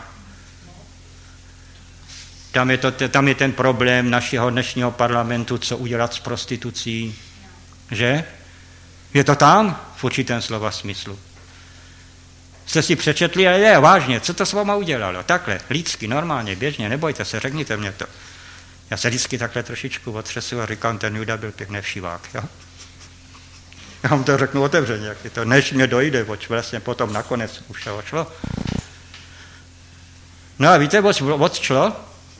[SPEAKER 1] Tam je ten problém našeho dnešního parlamentu, co udělat s prostitucí. Že? Je to tam v určitém slova smyslu. Jste si přečetli a je, vážně, co to s váma udělalo? Takhle, lidsky, normálně, běžně, nebojte se, řekněte mě to. Já se vždycky takhle trošičku otřesu a říkám, ten Juda byl pěkný všivák. Jo? Já vám to řeknu otevřeně, jak je to, než mě dojde, oč vlastně potom nakonec už to šlo. No a víte, oč šlo?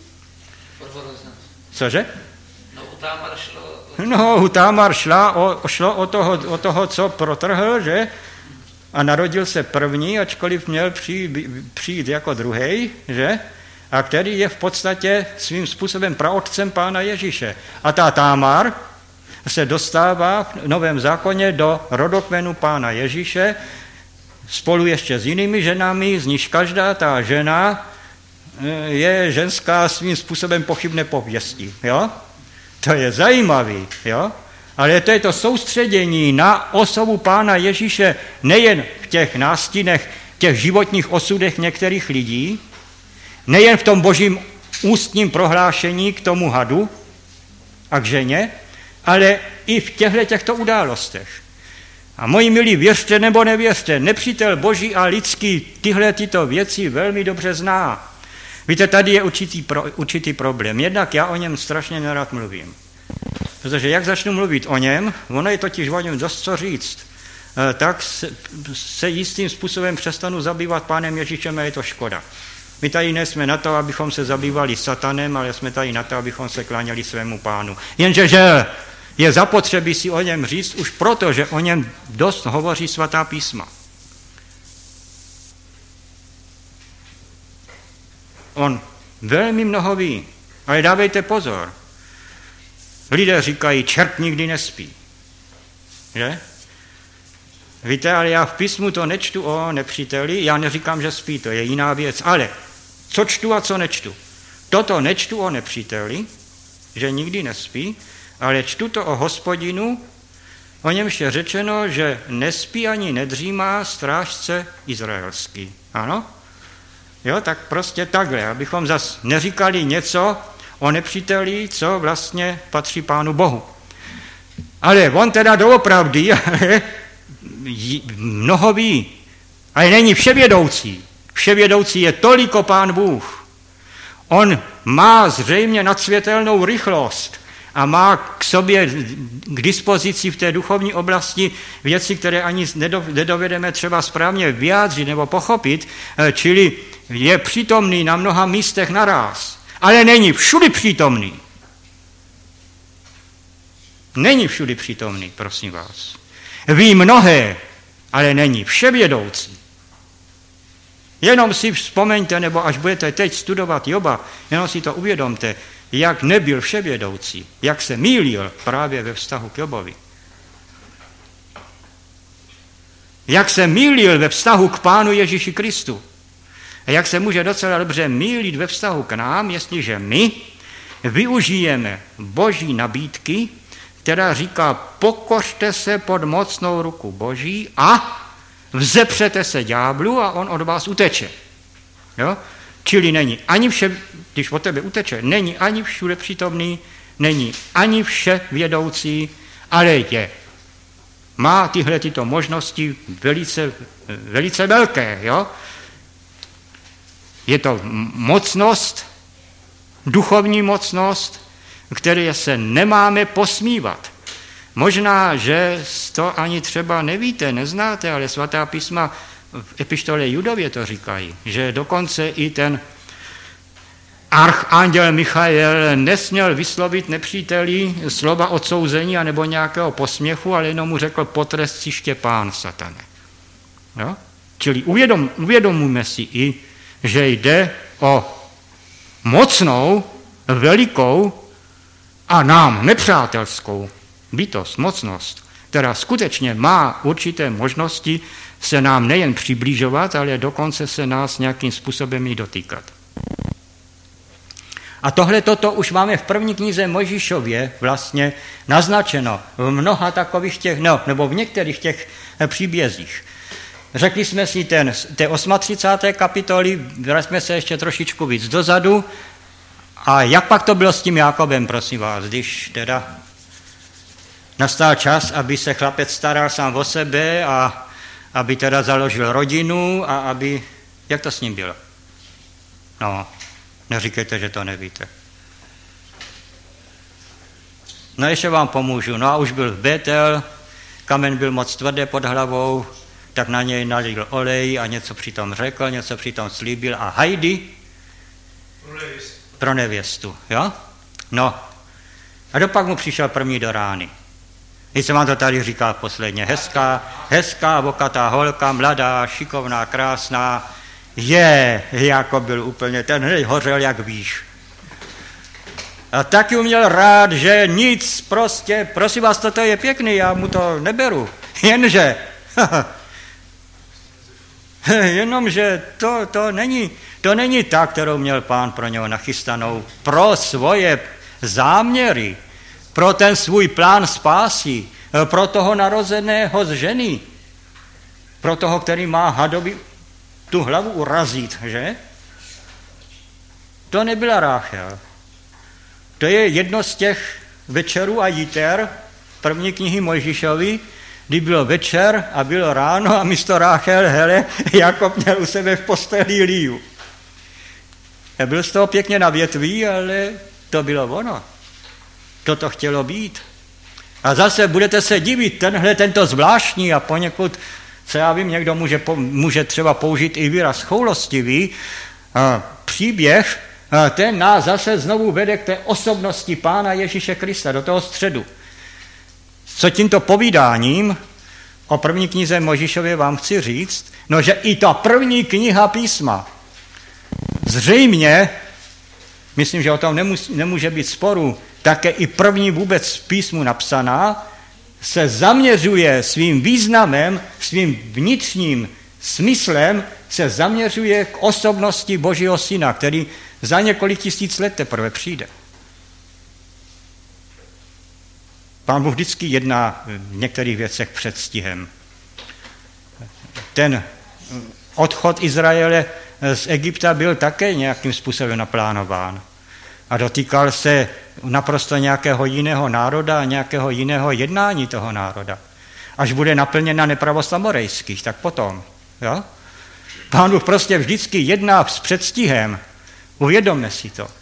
[SPEAKER 1] Cože?
[SPEAKER 3] No, u Támar šlo...
[SPEAKER 1] No, u Támar šlo o toho, co protrhl, že? A narodil se první, ačkoliv měl přijít jako druhej, že? A který je v podstatě svým způsobem praotcem Pána Ježíše. A ta Támar se dostává v Novém zákoně do rodokmenu Pána Ježíše spolu ještě s jinými ženami, z níž každá ta žena je ženská svým způsobem pochybné pověsti. Jo? To je zajímavý, jo? Ale to je to soustředění na osobu Pána Ježíše nejen v těch nástinech, těch životních osudech některých lidí, nejen v tom božím ústním prohlášení k tomu hadu a k ženě, ale i v těchto událostech. A moji milí, věřte nebo nevěřte, nepřítel boží a lidský tyto věci velmi dobře zná. Víte, tady je určitý problém. Jednak já o něm strašně nerad mluvím. Protože jak začnu mluvit o něm, ono je totiž o něm dost co říct, tak se jistým způsobem přestanu zabývat Pánem Ježíšem a je to škoda. My tady nejsme na to, abychom se zabývali satanem, ale jsme tady na to, abychom se kláněli svému Pánu. Jenže že je zapotřebí si o něm říct už proto, že o něm dost hovoří svatá písma. On velmi mnoho ví, ale dávejte pozor. Lidé říkají, čert nikdy nespí. Že? Víte, ale já v písmu to nečtu o nepříteli, já neříkám, že spí, to je jiná věc, ale co čtu a co nečtu? Toto nečtu o nepříteli, že nikdy nespí, ale čtu to o Hospodinu, o němž je řečeno, že nespí ani nedřímá strážce izraelský. Ano? Jo, tak prostě takhle, abychom zas neříkali něco o nepříteli, co vlastně patří Pánu Bohu. Ale on teda doopravdy mnoho ví, ale není vševědoucí. Vševědoucí je toliko Pán Bůh. On má zřejmě nadsvětelnou rychlost a má k sobě k dispozici v té duchovní oblasti věci, které ani nedovedeme třeba správně vyjádřit nebo pochopit, čili je přítomný na mnoha místech naráz, ale není všudy přítomný. Není všudy přítomný, prosím vás. Ví mnohé, ale není vševědoucí. Jenom si vzpomeňte, nebo až budete teď studovat Joba, jenom si to uvědomte, jak nebyl vševědoucí, jak se mýlil právě ve vztahu k Jobovi. Jak se mýlil ve vztahu k Pánu Ježíši Kristu. A jak se může docela dobře mýlit ve vztahu k nám, jestliže my využijeme boží nabídky, která říká, pokořte se pod mocnou ruku boží a vzepřete se ďáblu a on od vás uteče. Jo? Čili není ani když od tebe uteče, není ani všude přítomný, není ani vše vědoucí, ale má tyto možnosti velice, velice velké. Jo? Je to mocnost, duchovní mocnost, které se nemáme posmívat. Možná, že to ani třeba nevíte, neznáte, ale svatá písma v epištole Judově to říkají, že dokonce i ten archanděl Michael nesměl vyslovit nepříteli slova odsouzení anebo nějakého posměchu, ale jenom mu řekl, potrest si Štěpán, satane. Jo? Čili uvědomujeme si i, že jde o mocnou, velikou a nám nepřátelskou bytost, mocnost, která skutečně má určité možnosti se nám nejen přiblížovat, ale dokonce se nás nějakým způsobem i dotýkat. A toto už máme v první knize Mojžíšově vlastně naznačeno v mnoha takových nebo v některých těch příbězích. Řekli jsme si té 38. kapitoly, vraťme se ještě trošičku víc dozadu. A jak pak to bylo s tím Jákobem, prosím vás, když teda nastal čas, aby se chlapec staral sám o sebe a aby teda založil rodinu a aby... Jak to s ním bylo? No, neříkejte, že to nevíte. No ještě vám pomůžu. No a už byl v Betel, kamen byl moc tvrdé pod hlavou, tak na něj nalil olej a něco přitom řekl, něco přitom slíbil a hajdy pro nevěstu, jo? No. A dopak mu přišel první do rány. Když se vám to tady říká posledně. Hezká, vokatá holka, mladá, šikovná, krásná. Jako byl úplně, ten hořel jak víš. A taky uměl rád, že nic prostě, prosím vás, toto je pěkný, já mu to neberu. Jenomže to není ta, kterou měl Pán pro něho nachystanou, pro svoje záměry, pro ten svůj plán spásy, pro toho narozeného z ženy, pro toho, který má hadovi tu hlavu urazit, že? To nebyla Ráchel. To je jedno z těch večerů a jiter první knihy Mojžíšovi, kdy bylo večer a bylo ráno a místo Ráchel, hele, Jakob měl u sebe v posteli Líu. A byl z toho pěkně na větví, ale to bylo ono. To chtělo být. A zase budete se divit, tento zvláštní a poněkud, co já vím, někdo může třeba použít i výraz choulostivý, příběh, ten nás zase znovu vede k té osobnosti Pána Ježíše Krista, do toho středu. Co tímto povídáním o první knize Mojžíšově vám chci říct, no že i ta první kniha písma, zřejmě, myslím, že o tom nemůže být sporu, také i první vůbec v písmu napsaná, se zaměřuje svým významem, svým vnitřním smyslem, se zaměřuje k osobnosti Božího Syna, který za několik tisíc let teprve přijde. Pán Bůh vždycky jedná v některých věcech předstihem. Ten odchod Izraele z Egypta byl také nějakým způsobem naplánován a dotýkal se naprosto nějakého jiného národa a nějakého jiného jednání toho národa. Až bude naplněna nepravost Samorejských, tak potom. Jo? Pán Bůh prostě vždycky jedná s předstihem. Uvědomme si to.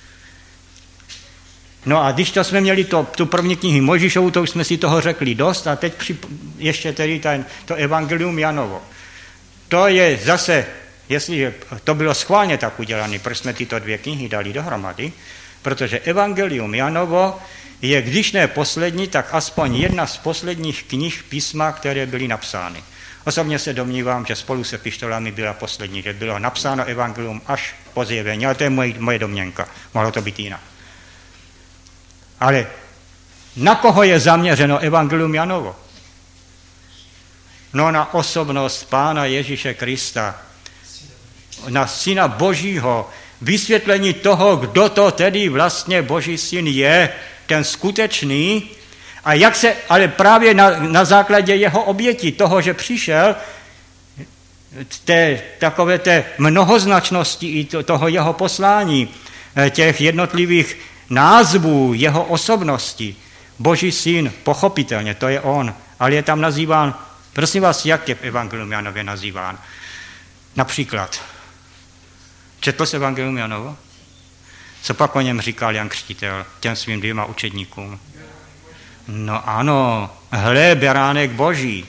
[SPEAKER 1] No a když to jsme měli tu první knihu Mojžíšovu, to už jsme si toho řekli dost a teď ještě tedy to Evangelium Janovo. To je zase, jestliže to bylo schválně tak udělané, proč jsme tyto dvě knihy dali dohromady, protože Evangelium Janovo je, když ne poslední, tak aspoň jedna z posledních knih písma, které byly napsány. Osobně se domnívám, že spolu se epištolami byla poslední, že bylo napsáno Evangelium až po zjevení, ale to je moje domněnka, mohlo to být jinak. Ale na koho je zaměřeno Evangelium Janovo? No na osobnost Pána Ježíše Krista, na Syna Božího, vysvětlení toho, kdo to tedy vlastně Boží Syn je, ten skutečný, a jak se, ale právě na základě jeho oběti, toho, že přišel, takové té mnohoznačnosti i toho jeho poslání, těch jednotlivých názvů jeho osobnosti, Boží Syn, pochopitelně, to je on, ale je tam nazýván, prosím vás, jak je v Evangelium Janově nazýván? Například, četl jsi Evangelium Janovo? Co pak o něm říkal Jan Křtitel těm svým 2 učedníkům? No ano, hle, beránek Boží.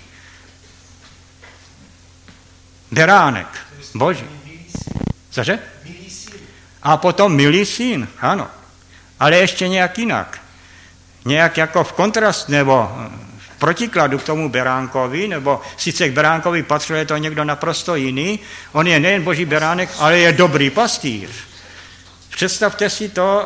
[SPEAKER 1] Beránek Boží. Cože? A potom milý syn, ano. Ale ještě nějak jinak. Nějak jako v kontrast nebo v protikladu k tomu beránkovi, nebo sice k beránkovi patřil je to někdo naprosto jiný, on je nejen Boží beránek, ale je dobrý pastýř. Představte si to,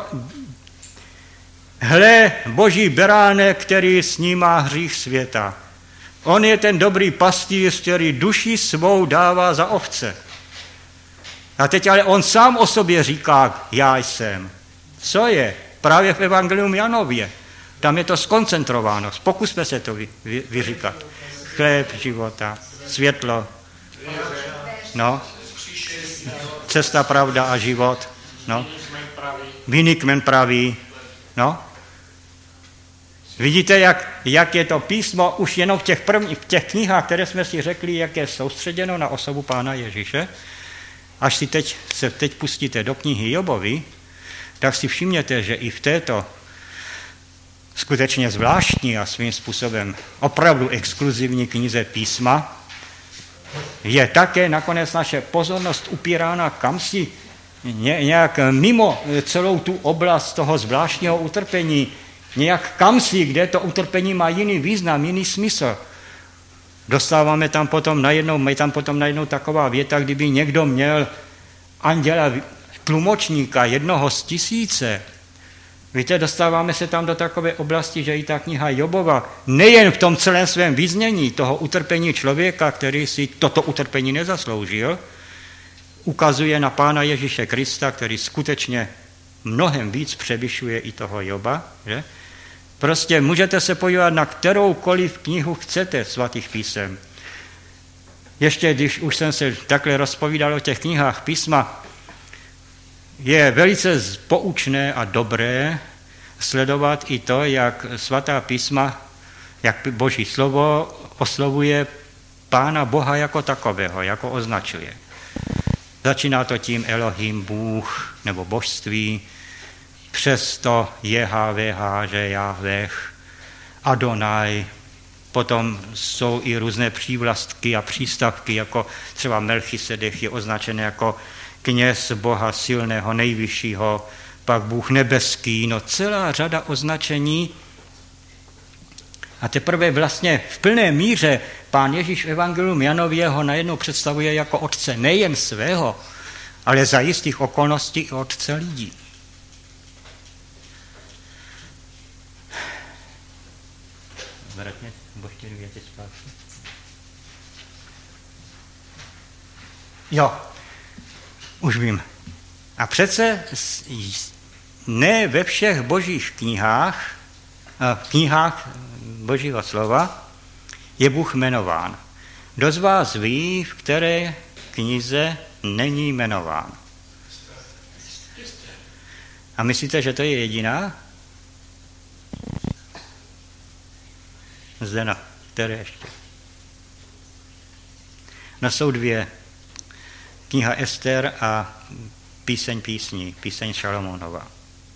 [SPEAKER 1] hle, Boží beránek, který snímá hřích světa. On je ten dobrý pastýř, který duši svou dává za ovce. A teď ale on sám o sobě říká, já jsem. Co je? Právě v Evangelium Janově. Tam je to skoncentrováno. Pokusme se to vyříkat. Chléb života, světlo, no, cesta, pravda a život, no, vinný kmen pravý, no. Vidíte, jak je to písmo už jenom v těch knihách, které jsme si řekli, jak je soustředěno na osobu Pána Ježíše. Až si teď pustíte do knihy Jobovi, tak si všimněte, že i v této skutečně zvláštní a svým způsobem opravdu exkluzivní knize písma je také nakonec naše pozornost upírána kamsi nějak mimo celou tu oblast toho zvláštního utrpení, nějak kamsi, kde to utrpení má jiný význam, jiný smysl. Dostáváme tam potom najednou taková věta, kdyby někdo měl anděla tlumočníka, jednoho z 1000. Víte, dostáváme se tam do takové oblasti, že i ta kniha Jobova, nejen v tom celém svém význění toho utrpení člověka, který si toto utrpení nezasloužil, ukazuje na Pána Ježíše Krista, který skutečně mnohem víc převyšuje i toho Joba. Že? Prostě můžete se podívat na kteroukoliv knihu chcete svatých písem. Ještě když už jsem se takhle rozpovídal o těch knihách písma, je velice poučné a dobré sledovat i to, jak svatá písma, jak Boží slovo oslovuje Pána Boha jako takového, jako označuje. Začíná to tím Elohim, Bůh nebo božství, přesto JHVH, že Jahveh, Adonai, potom jsou i různé přívlastky a přístavky, jako třeba Melchisedech je označen jako kněz Boha silného, nejvyššího, pak Bůh nebeský, no celá řada označení. A teprve vlastně v plné míře Pán Ježíš v Evangelium Janově ho najednou představuje jako otce nejen svého, ale za jistých okolností i otce lidí. Jo, už vím. A přece ne ve všech božích knihách Božího slova je Bůh jmenován. Kdo z vás ví, v které knize není jmenován? A myslíte, že to je jediná? Zdena, které ještě? No jsou dvě. Kniha Ester a Píseň písní, Píseň Šalomonova.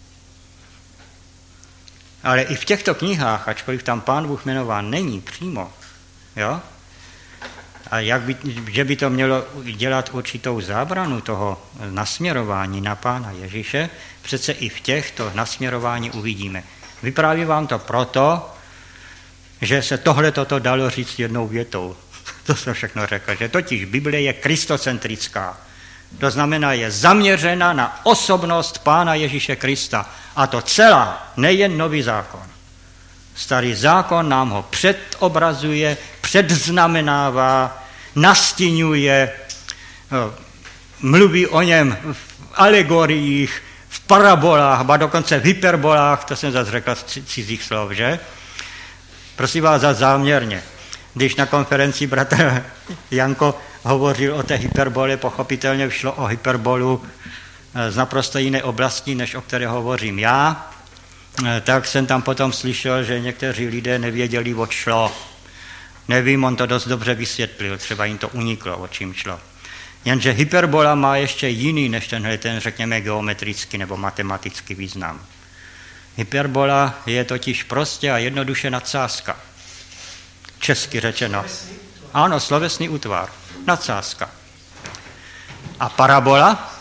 [SPEAKER 1] Ale i v těchto knihách, ačkoliv tam Pán Bůh jmenován není přímo, jo? A že by to mělo dělat určitou zábranu toho nasměrování na Pána Ježíše, přece i v těchto nasměrování uvidíme. Vyprávím vám to proto, že se toto dalo říct jednou větou. To jsem všechno řekl, že totiž Bible je kristocentrická. To znamená, je zaměřena na osobnost Pána Ježíše Krista. A to celá, nejen Nový zákon. Starý zákon nám ho předobrazuje, předznamenává, nastínuje, mluví o něm v alegoriích, v parabolách, ba dokonce v hyperbolách, to jsem zase řekl z cizích slov, že? Prosím vás, zase záměrně. Když na konferenci bratr Janko hovořil o té hyperbole, pochopitelně šlo o hyperbolu z naprosto jiné oblasti, než o které hovořím já, tak jsem tam potom slyšel, že někteří lidé nevěděli, o šlo. Nevím, on to dost dobře vysvětlil, třeba jim to uniklo, o čím šlo. Jenže hyperbola má ještě jiný, než ten, řekněme, geometrický nebo matematický význam. Hyperbola je totiž prostě a jednoduše nadsázka. Česky řečeno. Ano, slovesný útvar. Nadsázka. A parabola?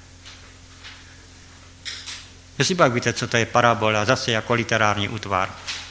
[SPEAKER 1] Jestli pak víte, co to je parabola, zase jako literární útvar.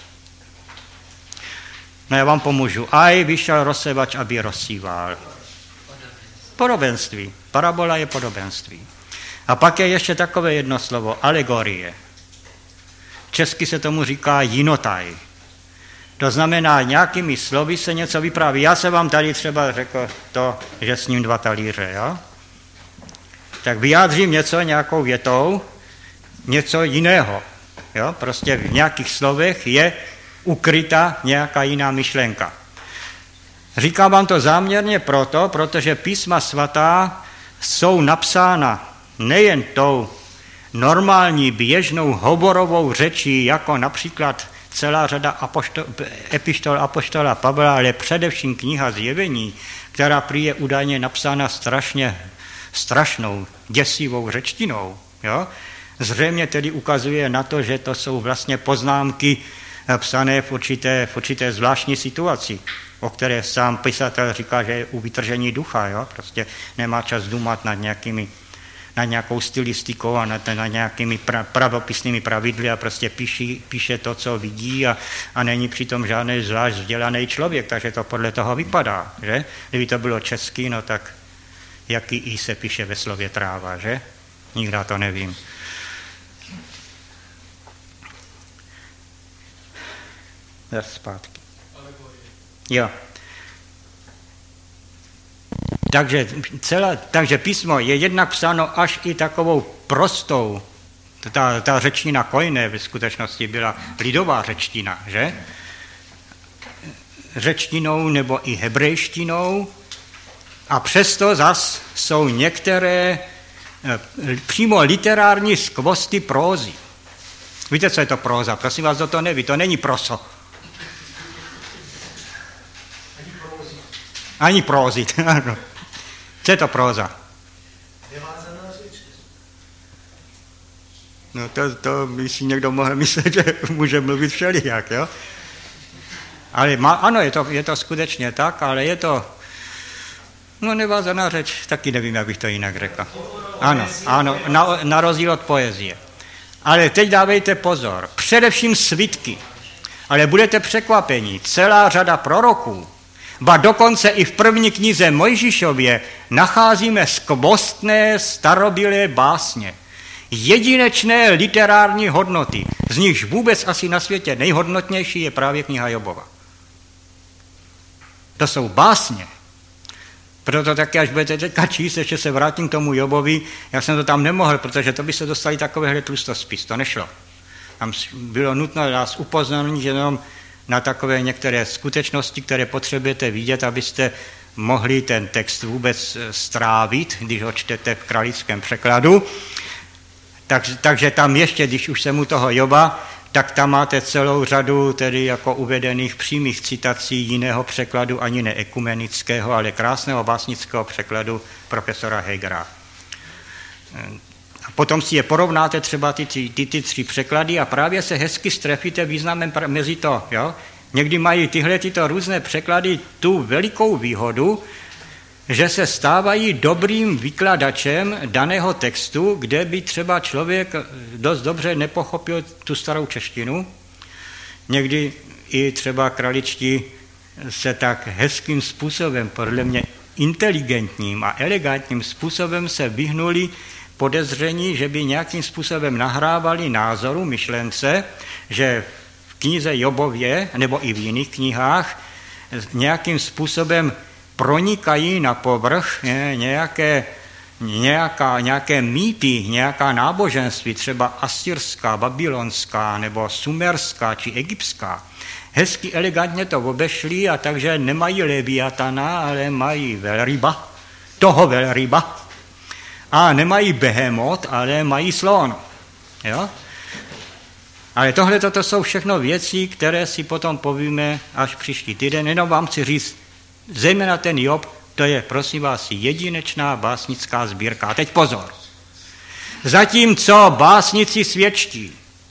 [SPEAKER 1] No já vám pomůžu. Aj vyšel rozsévač, aby rozsíval. Podobenství. Parabola je podobenství. A pak je ještě takové jedno slovo, alegorie. Česky se tomu říká jinotaj. To znamená, nějakými slovy se něco vypráví. Já jsem vám tady třeba řekl to, že s ním 2 talíře, jo? Tak vyjádřím něco nějakou větou, něco jiného. Jo? Prostě v nějakých slovech je ukryta nějaká jiná myšlenka. Říkám vám to záměrně proto, protože písma svatá jsou napsána nejen tou normální běžnou hovorovou řečí, jako například celá řada epištol apoštola Pavla, ale především kniha Zjevení, která prý je údajně napsána strašnou, děsivou řečtinou. Jo? Zřejmě tedy ukazuje na to, že to jsou vlastně poznámky psané v určité zvláštní situaci, o které sám pisatel říká, že je u vytržení ducha. Jo? Prostě nemá čas důmat nad nějakou stylistikou a nad nějakými pravopisnými pravidly a prostě píše to, co vidí a není přitom žádný zvlášť vzdělaný člověk, takže to podle toho vypadá. Že? Kdyby to bylo česky, no tak jaký i se píše ve slově tráva, že? Nikdo to nevím. Zase zpátky. Jo. Takže písmo je jednak psáno až i takovou prostou, ta řečtina koine ve skutečnosti byla lidová řečtina, že? Řečtinou nebo i hebrejštinou a přesto zas jsou některé přímo literární skvosty prózy. Víte, co je to próza? Prosím vás, to neví, to není proso. Ani prózy. Co je to próza?
[SPEAKER 2] Nevázaná řeč.
[SPEAKER 1] No to by si někdo mohl myslet, že může mluvit všelijak, jo? Ale ano, je to skutečně tak, ale je to nevázaná řeč, taky nevím, jak bych to jinak řekl. Ano, na rozdíl od poezie. Ale teď dávejte pozor, především svitky, ale budete překvapeni, celá řada proroků, ba dokonce i v první knize Mojžíšově nacházíme skvostné starobylé básně, jedinečné literární hodnoty, z nichž vůbec asi na světě nejhodnotnější je právě kniha Jobova. To jsou básně. Proto taky, až budete teďka číst, ještě se vrátím k tomu Jobovi, já jsem to tam nemohl, protože to by se dostali takovéhle tlustospis, to nešlo. Tam bylo nutno nás upozornit jenom na takové některé skutečnosti, které potřebujete vidět, abyste mohli ten text vůbec strávit, když ho čtete v kralickém překladu. Takže tam ještě, když už jsem u toho Joba, tak tam máte celou řadu tedy jako uvedených přímých citací jiného překladu, ani ne ekumenického, ale krásného básnického překladu profesora Hegera. A potom si je porovnáte třeba ty tři překlady a právě se hezky strefíte významem mezi to. Jo? Někdy mají tyto různé překlady tu velikou výhodu, že se stávají dobrým vykladačem daného textu, kde by třeba člověk dost dobře nepochopil tu starou češtinu. Někdy i třeba kraličtí se tak hezkým způsobem, podle mě inteligentním a elegantním způsobem se vyhnuli podezření, že by nějakým způsobem nahrávali názoru, myšlence, že v knize Jobově nebo i v jiných knihách nějakým způsobem pronikají na povrch nějaké mýty, nějaká náboženství, třeba asyrská, babylonská nebo sumerská či egyptská. Hezky elegantně to obešli a takže nemají Leviatana, ale mají velryba, toho velryba. A nemají behemot, ale mají slon. Jo? Ale tohle to jsou všechno věci, které si potom povíme až příští týden. Jenom vám chci říct, zejména ten Job, to je, prosím vás, jedinečná básnická sbírka. A teď pozor. Zatímco básnici svědčtí,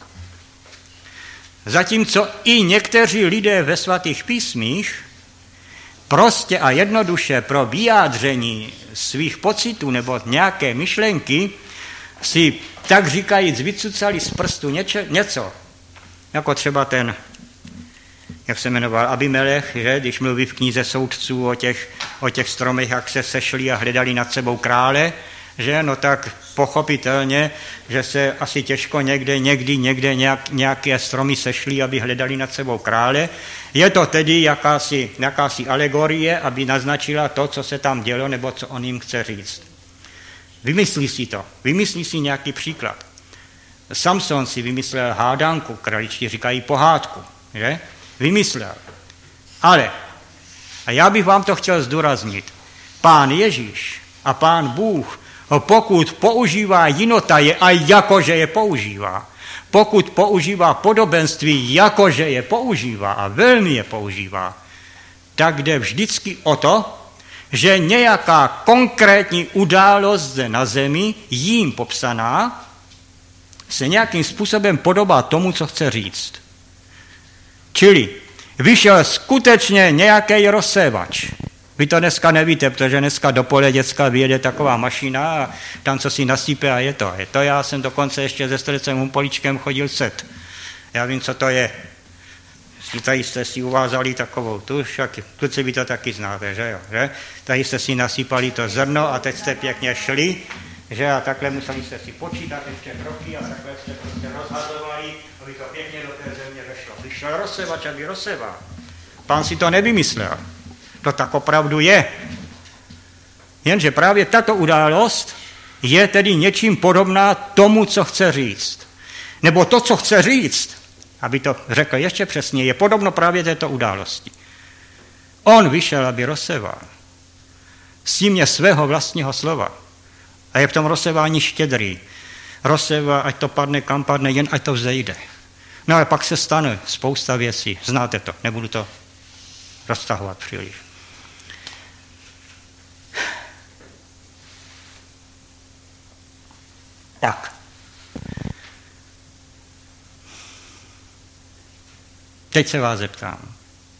[SPEAKER 1] zatímco i někteří lidé ve svatých písmích prostě a jednoduše pro vyjádření svých pocitů nebo nějaké myšlenky si tak říkajíc vycucali z prstu něco, jako třeba ten, jak se jmenoval, Abimelech, že, když mluví v knize soudců o těch stromech, jak se sešli a hledali nad sebou krále, že, no tak pochopitelně, že se asi těžko někdy nějaké stromy sešly, aby hledali nad sebou krále. Je to tedy jakási alegorie, aby naznačila to, co se tam dělo, nebo co on jim chce říct. Vymyslí si to, vymyslí si nějaký příklad. Samson si vymyslel hádanku, kraličtí říkají pohádku, že? Vymyslel. Ale, a já bych vám to chtěl zdůraznit, Pán Ježíš a Pán Bůh, pokud používá jinotaje a jakože je používá, pokud používá podobenství, jakože je používá a velmi je používá, tak jde vždycky o to, že nějaká konkrétní událost na zemi, jím popsaná, se nějakým způsobem podobá tomu, co chce říct. Čili vyšel skutečně nějaký rozsévač. Vy to dneska nevíte, protože dneska dopoledne děcka vyjede taková mašina a tam co si nasype a je to. Já jsem dokonce ještě se Strecem Humpolíčkem chodil set. Já vím, co to je. Tady jste si uvázali takovou tuš, kluci vy to taky znáte, že jo? Že? Tady jste si nasypali to zrno a teď jste pěkně šli, že a takhle museli jste si počítat ještě kroky a takhle jste prostě rozhazovali, aby to pěkně do té země vešlo. Vyšel rozsevač, aby rozseval. Pán si to nevymyslel. To tak opravdu je. Jenže právě tato událost je tedy něčím podobná tomu, co chce říct. Nebo to, co chce říct, aby to řekl ještě přesně, je podobno právě této události. On vyšel, aby rozseval. Símě svého vlastního slova. A je v tom rozsevání štědrý. Rozsevá, ať to padne, kam padne, jen ať to vzejde. No ale pak se stane spousta věcí. Znáte to, nebudu to roztahovat příliš. Tak. Teď se vás zeptám.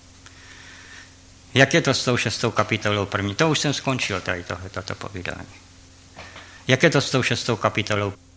[SPEAKER 1] Jak je to s tou 6. kapitolou první? To už jsem skončil tady tato povídání. Jak je to s tou 6. kapitolou